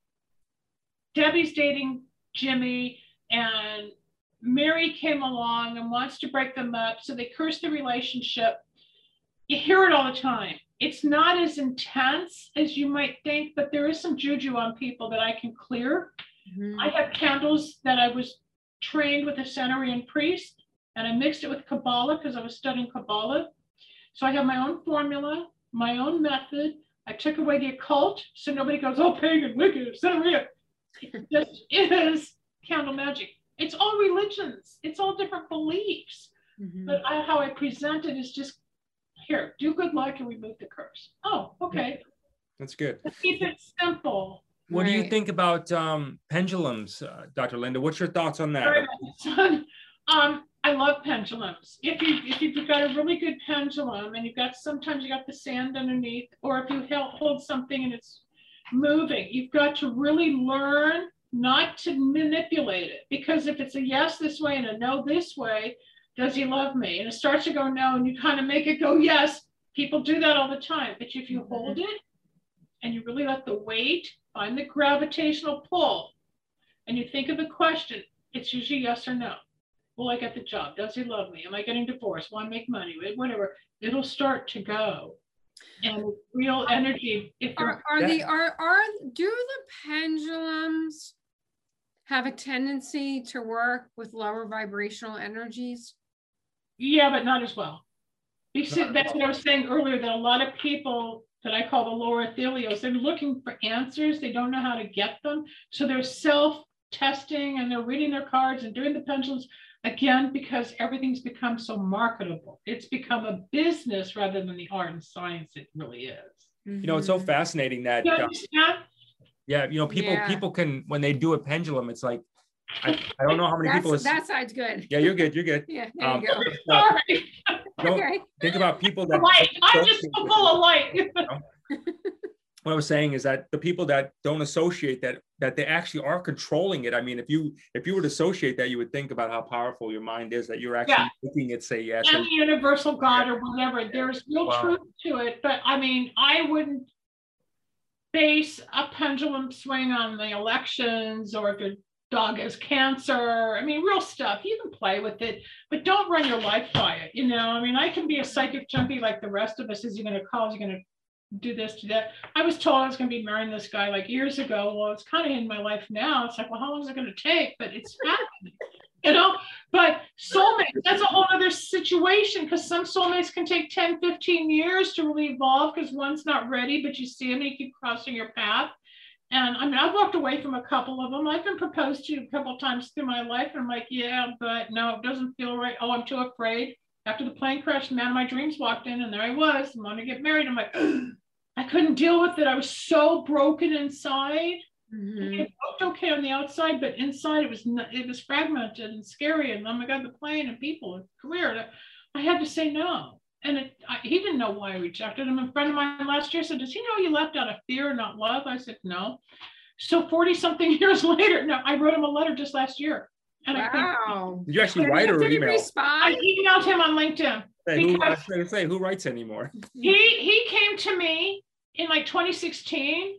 Debbie's dating Jimmy and Mary came along and wants to break them up, so they curse the relationship. You hear it all the time. It's not as intense as you might think, but there is some juju on people that I can clear. Mm-hmm. I have candles that I was trained with a Cenarian priest, and I mixed it with Kabbalah because I was studying Kabbalah. So I have my own formula, my own method. I took away the occult, so nobody goes, oh, pagan, wicked, Cenarian. It just is candle magic. It's all religions. It's all different beliefs. Mm-hmm. But I, how I present it is just, here, do good luck and remove the curse. Oh, okay. That's good. Let's keep it simple. What right. do you think about um, pendulums, uh, Doctor Linda? What's your thoughts on that? um, I love pendulums. If you if you've got a really good pendulum and you've got sometimes you got the sand underneath, or if you hold something and it's moving, you've got to really learn not to manipulate it, because if it's a yes this way and a no this way, does he love me? And it starts to go no, and you kind of make it go yes. People do that all the time. But if you hold it and you really let the weight find the gravitational pull, and you think of the question, it's usually yes or no. Will I get the job? Does he love me? Am I getting divorced? Will I make money? Whatever. It'll start to go. And real energy. If are, are the are are do the pendulums have a tendency to work with lower vibrational energies? Yeah, but not as well. Because that's what I was saying earlier, that a lot of people that I call the lower etherials, they're looking for answers. They don't know how to get them. So they're self-testing and they're reading their cards and doing the pendulums, again, because everything's become so marketable. It's become a business rather than the art and science it really is. You know, it's so fascinating that, You uh, understand? yeah, you know, people, Yeah. people can, when they do a pendulum, it's like, I, I don't know how many That's, people. Is, that side's good. yeah, you're good. You're good. Yeah, there Um, you go. Sorry. don't Okay. think about people that. Light. I'm just so full of light. What I was saying is that the people that don't associate that, that they actually are controlling it. I mean, if you if you would associate that, you would think about how powerful your mind is, that you're actually Yeah. making it say yes. And And, the universal God or whatever, there's real Wow. truth to it. But I mean, I wouldn't base a pendulum swing on the elections or if your dog has cancer. I mean, real stuff. You can play with it, but don't run your life by it. You know, I mean, I can be a psychic junkie like the rest of us. Is he going to call? Is he going to do this, do that? I was told I was going to be marrying this guy like years ago. Well, it's kind of in my life now. It's like, well, how long is it going to take? But it's happening, you know? But soulmates, that's a whole other situation, because some soulmates can take ten, fifteen years to really evolve because one's not ready, but you see them and you keep crossing your path. And I mean, I've walked away from a couple of them. I've been proposed to a couple of times through my life. And I'm like, yeah, but no, it doesn't feel right. Oh, I'm too afraid. After the plane crash, the man of my dreams walked in and there I was. I want to get married. I'm like, I couldn't deal with it. I was so broken inside. Mhm. It looked okay on the outside, but inside it was not, it was fragmented and scary. And oh my God, the plane and people and career. I had to say no. And it, I, he didn't know why I rejected him. A friend of mine last year said, does he know you left out of fear, not love? I said, no. So forty something years later, no, I wrote him a letter just last year. And Wow. did you actually Did write he- or did he email? I, I respond? emailed him on LinkedIn. Hey, who, I because- was gonna say, who writes anymore? He, he came to me in like twenty sixteen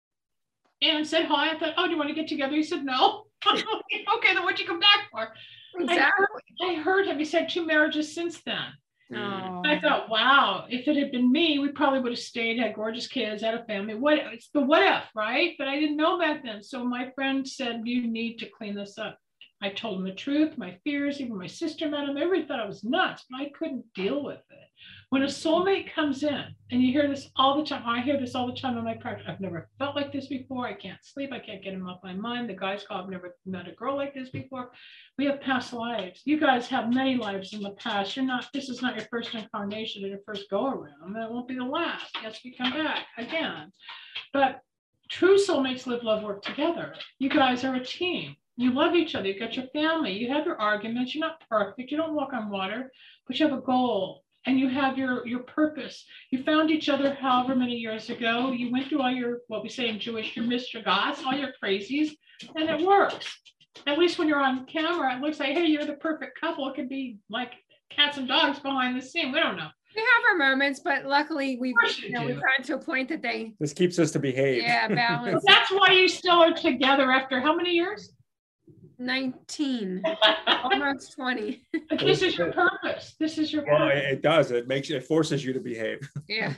and said hi. I thought, oh, do you want to get together? He said, no. Okay, then what'd you come back for? I Exactly. heard, I heard him. He said two marriages since then. Oh. I thought, wow, if it had been me, we probably would have stayed, had gorgeous kids, had a family. What it's the what if, right? But I didn't know back then. So my friend said, you need to clean this up. I told him the truth, my fears, even my sister met him. Everybody thought I was nuts, but I couldn't deal with it. When a soulmate comes in, and you hear this all the time, I hear this all the time in my practice. I've never felt like this before. I can't sleep. I can't get him off my mind. The guys call, I've never met a girl like this before. We have past lives. You guys have many lives in the past. You're not, this is not your first incarnation or your first go around. That won't be the last. Yes, we come back again. But true soulmates live, love, work together. You guys are a team. You love each other. You got your family. You have your arguments. You're not perfect. You don't walk on water, but you have a goal and you have your, your purpose. You found each other however many years ago. You went through all your, what we say in Jewish, your mishigas, all your crazies, and it works. At least when you're on camera, it looks like, hey, you're the perfect couple. It could be like cats and dogs behind the scene. We don't know. We have our moments, but luckily we've, course you you know, do. we've gotten to a point that they, This keeps us to behave. yeah, balance. That's why you still are together after how many years? nineteen, almost twenty. But this is your purpose. This is your Well, purpose. it, it does. It makes it forces you to behave. Yeah.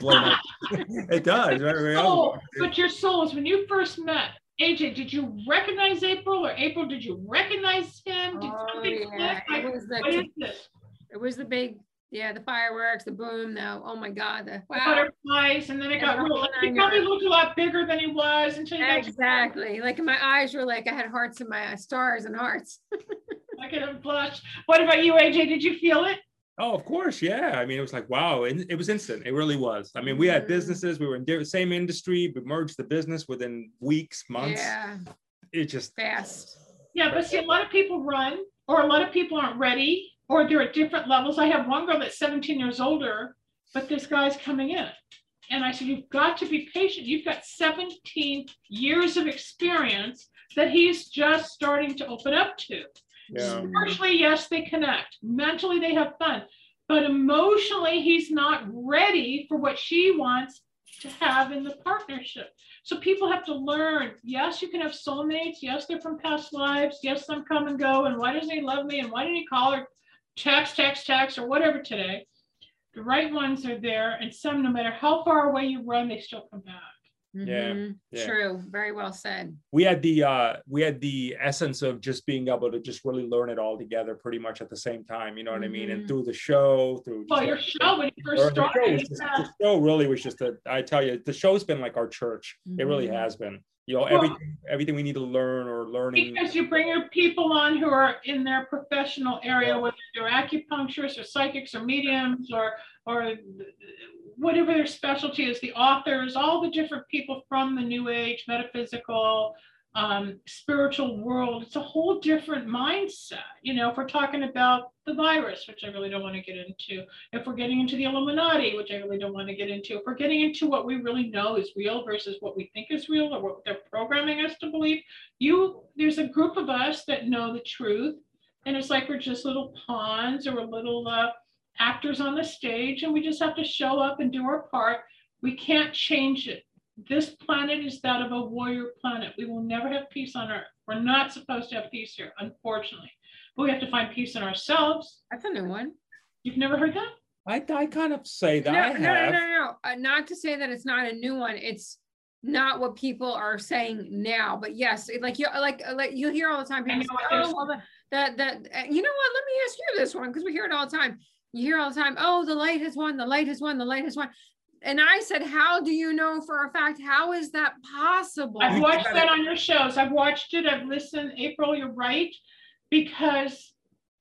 It does. Very Soul, well. but your souls, when you first met A J, did you recognize April, or April, did you recognize him? Did Oh, something yeah. click? Like, It was what the, is this? it was the big, yeah, the fireworks, the boom, the, oh my God, the, The wow. butterflies, and then it Yeah, got the real. whole He nine probably yards. looked a lot bigger than he was until you got to, Exactly. Like my eyes were like, I had hearts in my stars and hearts. I could have blushed. What about you, A J? Did you feel it? Oh, of course. Yeah. I mean, it was like, wow. And it was instant. It really was. I mean, we had Mm. businesses. We were in the same industry. We merged the business within weeks, months. Yeah, It just, fast. Yeah, but see, a lot of people run, or a lot of people aren't ready, or they're at different levels. I have one girl that's seventeen years older, but this guy's coming in. And I said, you've got to be patient. You've got seventeen years of experience that he's just starting to open up to. yeah. Spiritually, yes, they connect. Mentally, they have fun. But emotionally, he's not ready for what she wants to have in the partnership. So people have to learn, yes, you can have soulmates. Yes, they're from past lives. Yes, some come and go. And why doesn't he love me? And why didn't he call her text, text, text, or whatever today? The right ones are there. And some, no matter how far away you run, they still come back. Yeah, Mhm. yeah. True. Very well said. We had the uh we had the essence of just being able to just really learn it all together pretty much at the same time, you know what I mean? And Mhm. through the show, through Well, just your everything, show when you first learn- the show started, was just- yeah. the show really was just a, I tell you, the show's been like our church. It really Mhm. has been. You know, Well- everything everything we need to learn or learning. Because you bring your people on who are in their professional area, whether they're acupuncturists or psychics or mediums or or whatever their specialty is, the authors, all the different people from the New Age, metaphysical, um, spiritual world. It's a whole different mindset. You know, if we're talking about the virus, which I really don't want to get into, if we're getting into the Illuminati, which I really don't want to get into, if we're getting into what we really know is real versus what we think is real or what they're programming us to believe, you there's a group of us that know the truth, and it's like we're just little pawns or we're little uh, actors on the stage, and we just have to show up and do our part. We can't change it. This planet is that of a warrior planet. We will never have peace on Earth. We're not supposed to have peace here, unfortunately. But we have to find peace in ourselves. That's a new one. You've never heard that? I, I kind of say that No, I no, no, have. no, no, no. Uh, not to say that it's not a new one. It's not what people are saying now. But yes, it- like you like like you hear all the time. People I say, know what oh, they're well, the, the, the, uh, you know what? Let me ask you this one because we hear it all the time. You hear all the time. Oh, the light has won. The light has won. The light has won. And I said, how do you know for a fact? How is that possible? I've watched that on your shows. I've watched it. I've listened. April, you're right. Because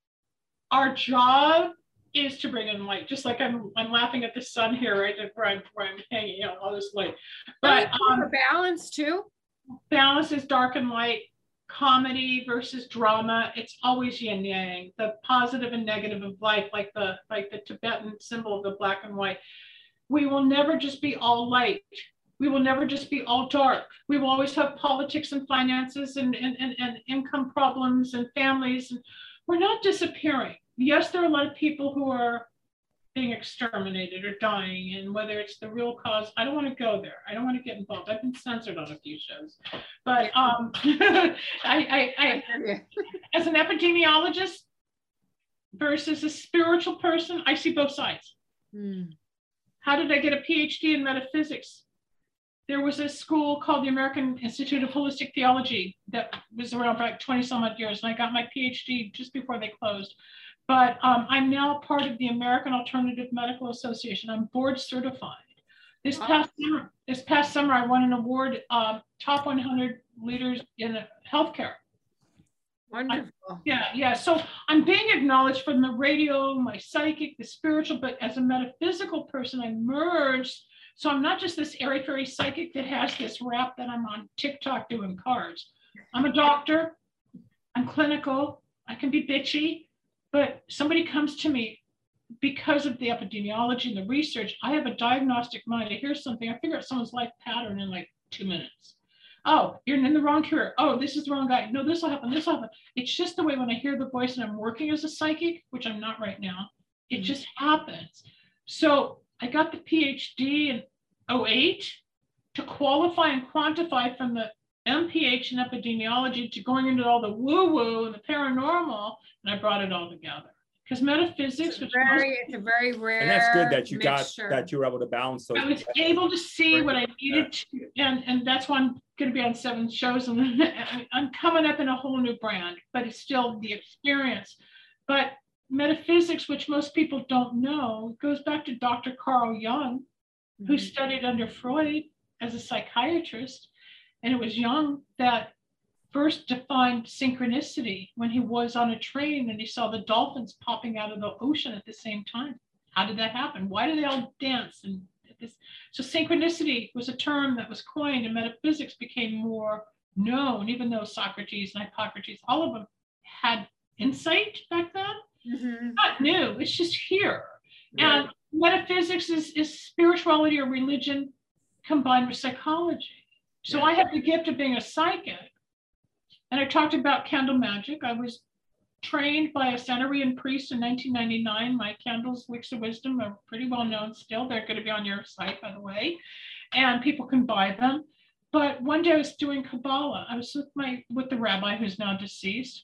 our job is to bring in light. Just like I'm I'm laughing at the sun here, right? Where I'm, where I'm hanging out, all this light. But um, for balance too. balance is dark and light. Comedy versus drama. It's always yin yang. The positive and negative of life, like the like the Tibetan symbol of the black and white. We will never just be all light. We will never just be all dark. We will always have politics and finances and, and, and, and income problems and families. And we're not disappearing. Yes, there are a lot of people who are being exterminated or dying, and whether it's the real cause, I don't want to go there. I don't want to get involved. I've been censored on a few shows. But um, I, I, I as an epidemiologist versus a spiritual person, I see both sides. Hmm. How did I get a PhD in metaphysics? There was a school called the American Institute of Holistic Theology that was around for like twenty some odd years, and I got my PhD just before they closed. But um, I'm now part of the American Alternative Medical Association. I'm board certified. This past summer, this past summer, I won an award, uh, top one hundred leaders in healthcare. Wonderful. I, yeah, yeah. So I'm being acknowledged from the radio, my psychic, the spiritual, but as a metaphysical person, I merged. So I'm not just this airy-fairy psychic that has this rap that I'm on TikTok doing cards. I'm a doctor. I'm clinical. I can be bitchy, but somebody comes to me because of the epidemiology and the research. I have a diagnostic mind. I hear something. I figure out someone's life pattern in like two minutes. Oh, you're in the wrong career. Oh, this is the wrong guy. No, this will happen. This will happen. It's just the way when I hear the voice and I'm working as a psychic, which I'm not right now, it just happens. So I got the PhD in oh eight to qualify and quantify from the M P H in epidemiology to going into all the woo-woo and the paranormal, and I brought it all together. Because metaphysics, It's which very, most, it's a very rare. And that's good that you mixture. got that you were able to balance those. I was able to see what I needed to, and, and that's why I'm going to be on seven shows, and I'm coming up in a whole new brand, but it's still the experience. But metaphysics, which most people don't know, goes back to Doctor Carl Jung, who Mhm. studied under Freud as a psychiatrist. And it was Jung that first defined synchronicity when he was on a train and he saw the dolphins popping out of the ocean at the same time. How did that happen? Why do they all dance? And this, so synchronicity was a term that was coined, and metaphysics became more known, even though Socrates and Hippocrates, all of them had insight back then. Mhm. Not new, it's just here. Yeah. And metaphysics is, is spirituality or religion combined with psychology. So Yeah. I have the gift of being a psychic. And I talked about candle magic. I was trained by a Sanarian priest in nineteen ninety-nine. My candles, wicks of wisdom, are pretty well known still. They're going to be on your site, by the way, and people can buy them. But one day I was doing Kabbalah. I was with my with the rabbi who's now deceased.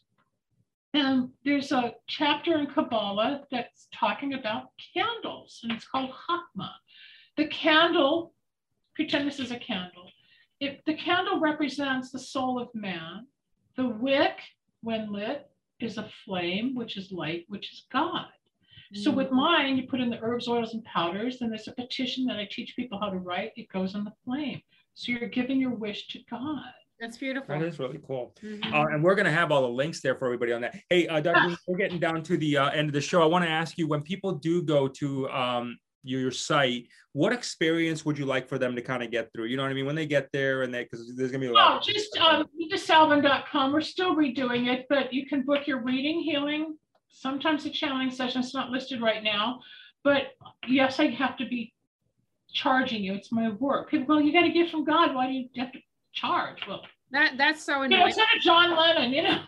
And there's a chapter in Kabbalah that's talking about candles, and it's called Chakma. The candle, pretend this is a candle. if the candle represents the soul of man, the wick, when lit, is a flame, which is light, which is God. So with mine, you put in the herbs, oils, and powders. Then there's a petition that I teach people how to write. It goes in the flame. So you're giving your wish to God. That's beautiful. That is really cool. Mm-hmm. Uh, and we're going to have all the links there for everybody on that. Hey, uh, Doctor Ah. we're getting down to the uh, end of the show. I want to ask you, when people do go to um, your, your site, what experience would you like for them to kind of get through? You know what I mean? When they get there, and they, because there's going to be a lot. Oh, just um, just salvin dot com. We're still redoing it, but you can book your reading, healing, sometimes a channeling session. It's not listed right now, but yes, I have to be charging you. It's my work. People go, you got to get from God. Why do you have to charge? Well, that that's so annoying. You know, it's not a John Lennon, you know.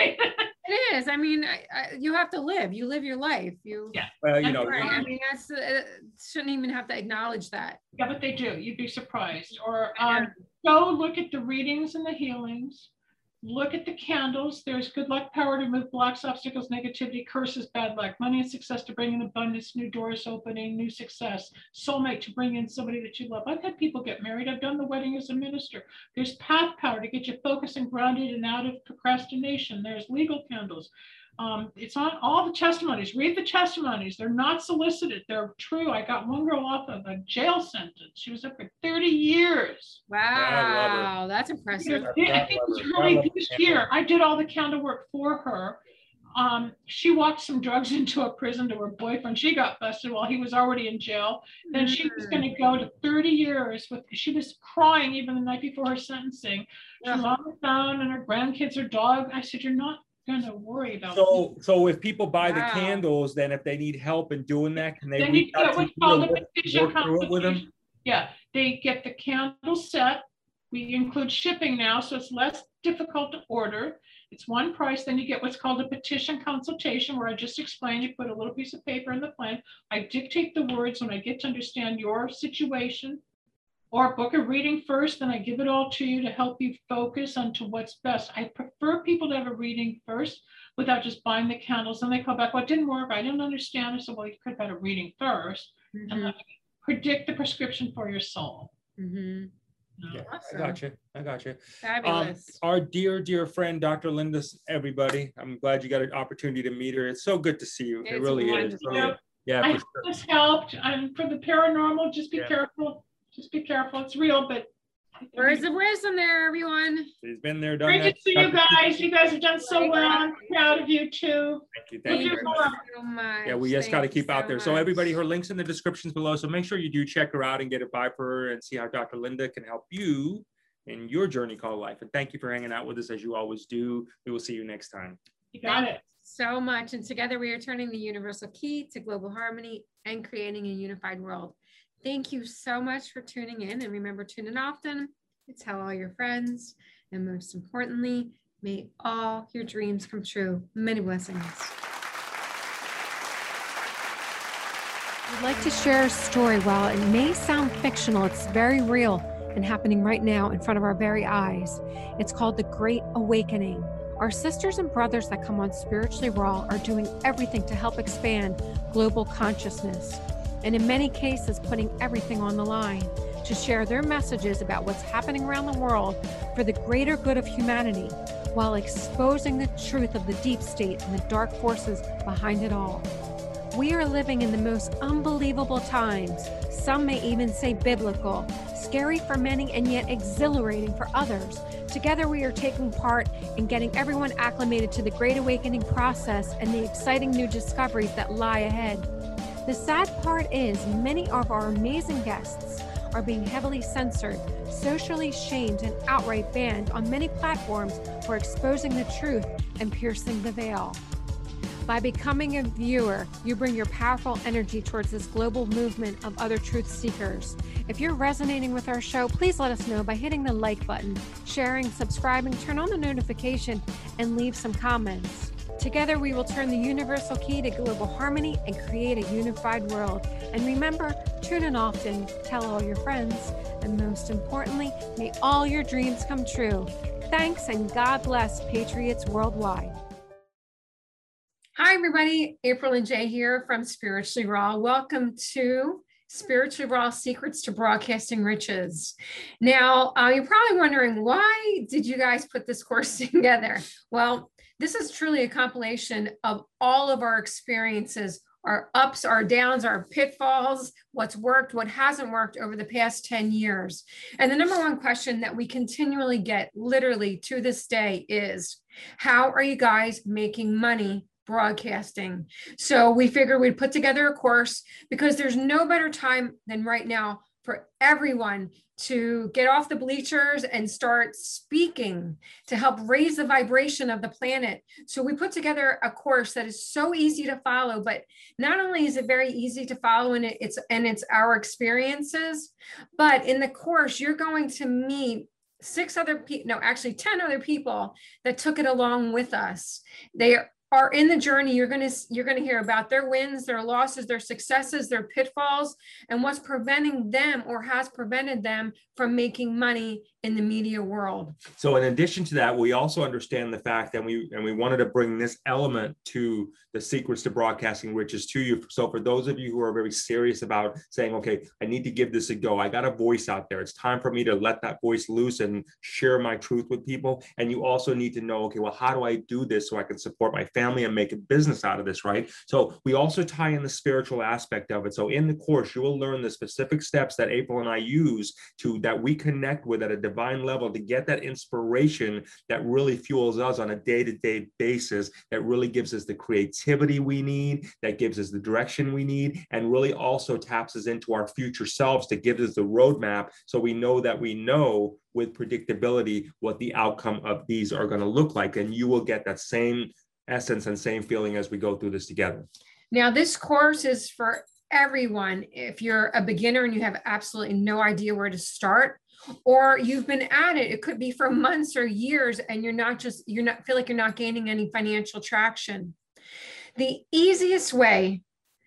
It is. I mean, I, I, you have to live. You live your life. You. Yeah. Well, you know. Right. I mean, that's uh, shouldn't even have to acknowledge that. Yeah, but they do. You'd be surprised. Or um, go look at the readings and the healings. Look at the candles. There's good luck power to remove blocks, obstacles, negativity, curses, bad luck, money and success to bring in abundance, new doors opening, new success, soulmate to bring in somebody that you love. I've had people get married. I've done the wedding as a minister. There's path power to get you focused and grounded and out of procrastination. There's legal candles. Um, it's on all the testimonies. Read the testimonies. They're not solicited. They're true. I got one girl off of a jail sentence. She was up for thirty years. Wow, that's impressive. I think it was early this year. I did all the candle work for her. Um, she walked some drugs into a prison to her boyfriend. She got busted while he was already in jail. Then she was going to go to thirty years with, she was crying even the night before her sentencing. She was on the phone and her grandkids, her dog. I said, you're not going to worry about so it. So if people buy Wow. the candles, then if they need help in doing that, can they Then reach you out get to what's you called or a work, petition work through it with them? consultation. Yeah, they get the candle set. We include shipping now, so it's less difficult to order. It's one price. Then you get what's called a petition consultation, where I just explained, you put a little piece of paper in the flame. I dictate the words when I get to understand your situation, or book a reading first, then I give it all to you to help you focus onto what's best. I prefer people to have a reading first without just buying the candles. And they come back, well, it didn't work. I didn't understand. I said, well, you could have had a reading first Mm-hmm. and then predict the prescription for your soul. Mm-hmm. Yeah, Awesome. I got you. I got you. Um, Fabulous. our dear, dear friend, Doctor Linda, everybody, I'm glad you got an opportunity to meet her. It's so good to see you. It It's really wonderful. is. Really. Yeah, I for hope sure. this helped. And for the paranormal, just be Yeah. careful. Just be careful. It's real, but Words of wisdom there, everyone. He's been there, done great that. to see you guys. You guys have done so Thank well. you. I'm proud of you too. Thank you. We'll Thank you. do very more. much. So much. Yeah, we just got to Thank you keep out so there. So much. everybody, her links in the descriptions below. So make sure you do check her out and get a buy for her and see how Doctor Linda can help you in your journey called life. And thank you for hanging out with us as you always do. We will see you next time. You got Thank it. so much. And together we are turning the universal key to global harmony and creating a unified world. Thank you so much for tuning in. And remember, tune in often to tell all your friends. And most importantly, may all your dreams come true. Many blessings. I'd like to share a story. While it may sound fictional, it's very real and happening right now in front of our very eyes. It's called The Great Awakening. Our sisters and brothers that come on Spiritually Raw are doing everything to help expand global consciousness, and in many cases putting everything on the line to share their messages about what's happening around the world for the greater good of humanity, while exposing the truth of the deep state and the dark forces behind it all. We are living in the most unbelievable times. Some may even say biblical, scary for many and yet exhilarating for others. Together we are taking part in getting everyone acclimated to the Great Awakening process and the exciting new discoveries that lie ahead. The sad part is many of our amazing guests are being heavily censored, socially shamed, and outright banned on many platforms for exposing the truth and piercing the veil. By becoming a viewer, you bring your powerful energy towards this global movement of other truth seekers. If you're resonating with our show, please let us know by hitting the like button, sharing, subscribing, turn on the notification, and leave some comments. Together, we will turn the universal key to global harmony and create a unified world. And remember, tune in often, tell all your friends, and most importantly, may all your dreams come true. Thanks, and God bless Patriots worldwide. Hi, everybody. April and Jay here from Spiritually Raw. Welcome to Spiritually Raw Secrets to Broadcasting Riches. Now, uh, you're probably wondering, why did you guys put this course together? Well, this is truly a compilation of all of our experiences, our ups, our downs, our pitfalls, what's worked, what hasn't worked over the past ten years. And the number one question that we continually get, literally to this day, is how are you guys making money broadcasting? So we figured we'd put together a course, because there's no better time than right now for everyone to get off the bleachers and start speaking to help raise the vibration of the planet. So we put together a course that is so easy to follow, but not only is it very easy to follow and it's and it's our experiences, but in the course, you're going to meet six other people, no, actually ten other people that took it along with us. They are in the journey. You're going to you're going to hear about their wins, their losses, their successes, their pitfalls, and what's preventing them or has prevented them from making money in the media world. So in addition to that, we also understand the fact that we and we wanted to bring this element to the Secrets to Broadcasting Riches to you. So for those of you who are very serious about saying, okay, I need to give this a go. I got a voice out there. It's time for me to let that voice loose and share my truth with people. And you also need to know, okay, well, how do I do this so I can support my family and make a business out of this, right? So we also tie in the spiritual aspect of it. So in the course, you will learn the specific steps that April and I use to that we connect with at a divine level to get that inspiration that really fuels us on a day-to-day basis, that really gives us the creativity we need, that gives us the direction we need, and really also taps us into our future selves to give us the roadmap so we know that we know with predictability what the outcome of these are going to look like. And you will get that same essence and same feeling as we go through this together. Now, this course is for everyone. If you're a beginner and you have absolutely no idea where to start, or you've been at it, it could be for months or years, and you're not just, you're not feel like you're not gaining any financial traction. The easiest way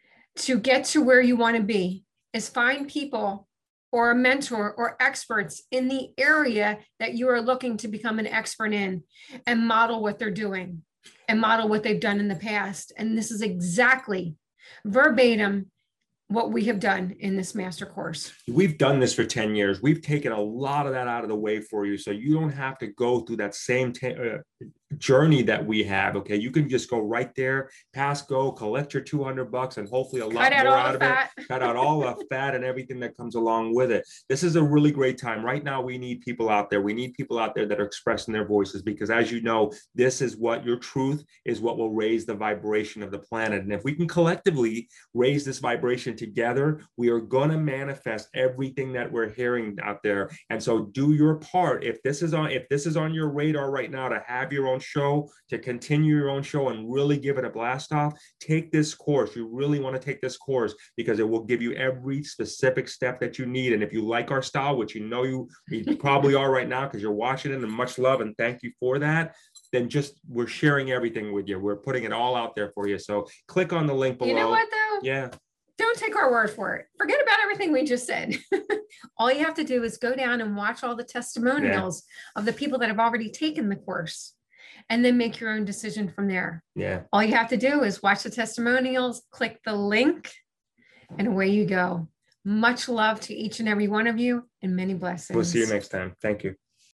to get to where you want to be is find people or a mentor or experts in the area that you are looking to become an expert in, and model what they're doing and model what they've done in the past. And this is exactly verbatim what we have done in this master course. We've done this for ten years. We've taken a lot of that out of the way for you. So you don't have to go through that same uh, journey that we have. Okay. You can just go right there, pass go, collect your two hundred bucks, and hopefully a lot more out of it. Cut out all the fat and everything that comes along with it. This is a really great time. Right now, we need people out there. We need people out there that are expressing their voices, because as you know, this is what your truth is, what will raise the vibration of the planet. And if we can collectively raise this vibration together, we are going to manifest everything that we're hearing out there. And so do your part. If this is on, if this is on your radar right now to have your own show, to continue your own show and really give it a blast off, take this course. You really want to take this course, because it will give you every specific step that you need. And if you like our style, which you know you, you probably are right now because you're watching it, and much love and thank you for that, then just, we're sharing everything with you. We're putting it all out there for you. So click on the link below. You know what though? Yeah. Don't take our word for it. Forget about everything we just said. All you have to do is go down and watch all the testimonials yeah. of the people that have already taken the course, and then make your own decision from there. Yeah. All you have to do is watch the testimonials, click the link, and away you go. Much love to each and every one of you, and many blessings. We'll see you next time. Thank you.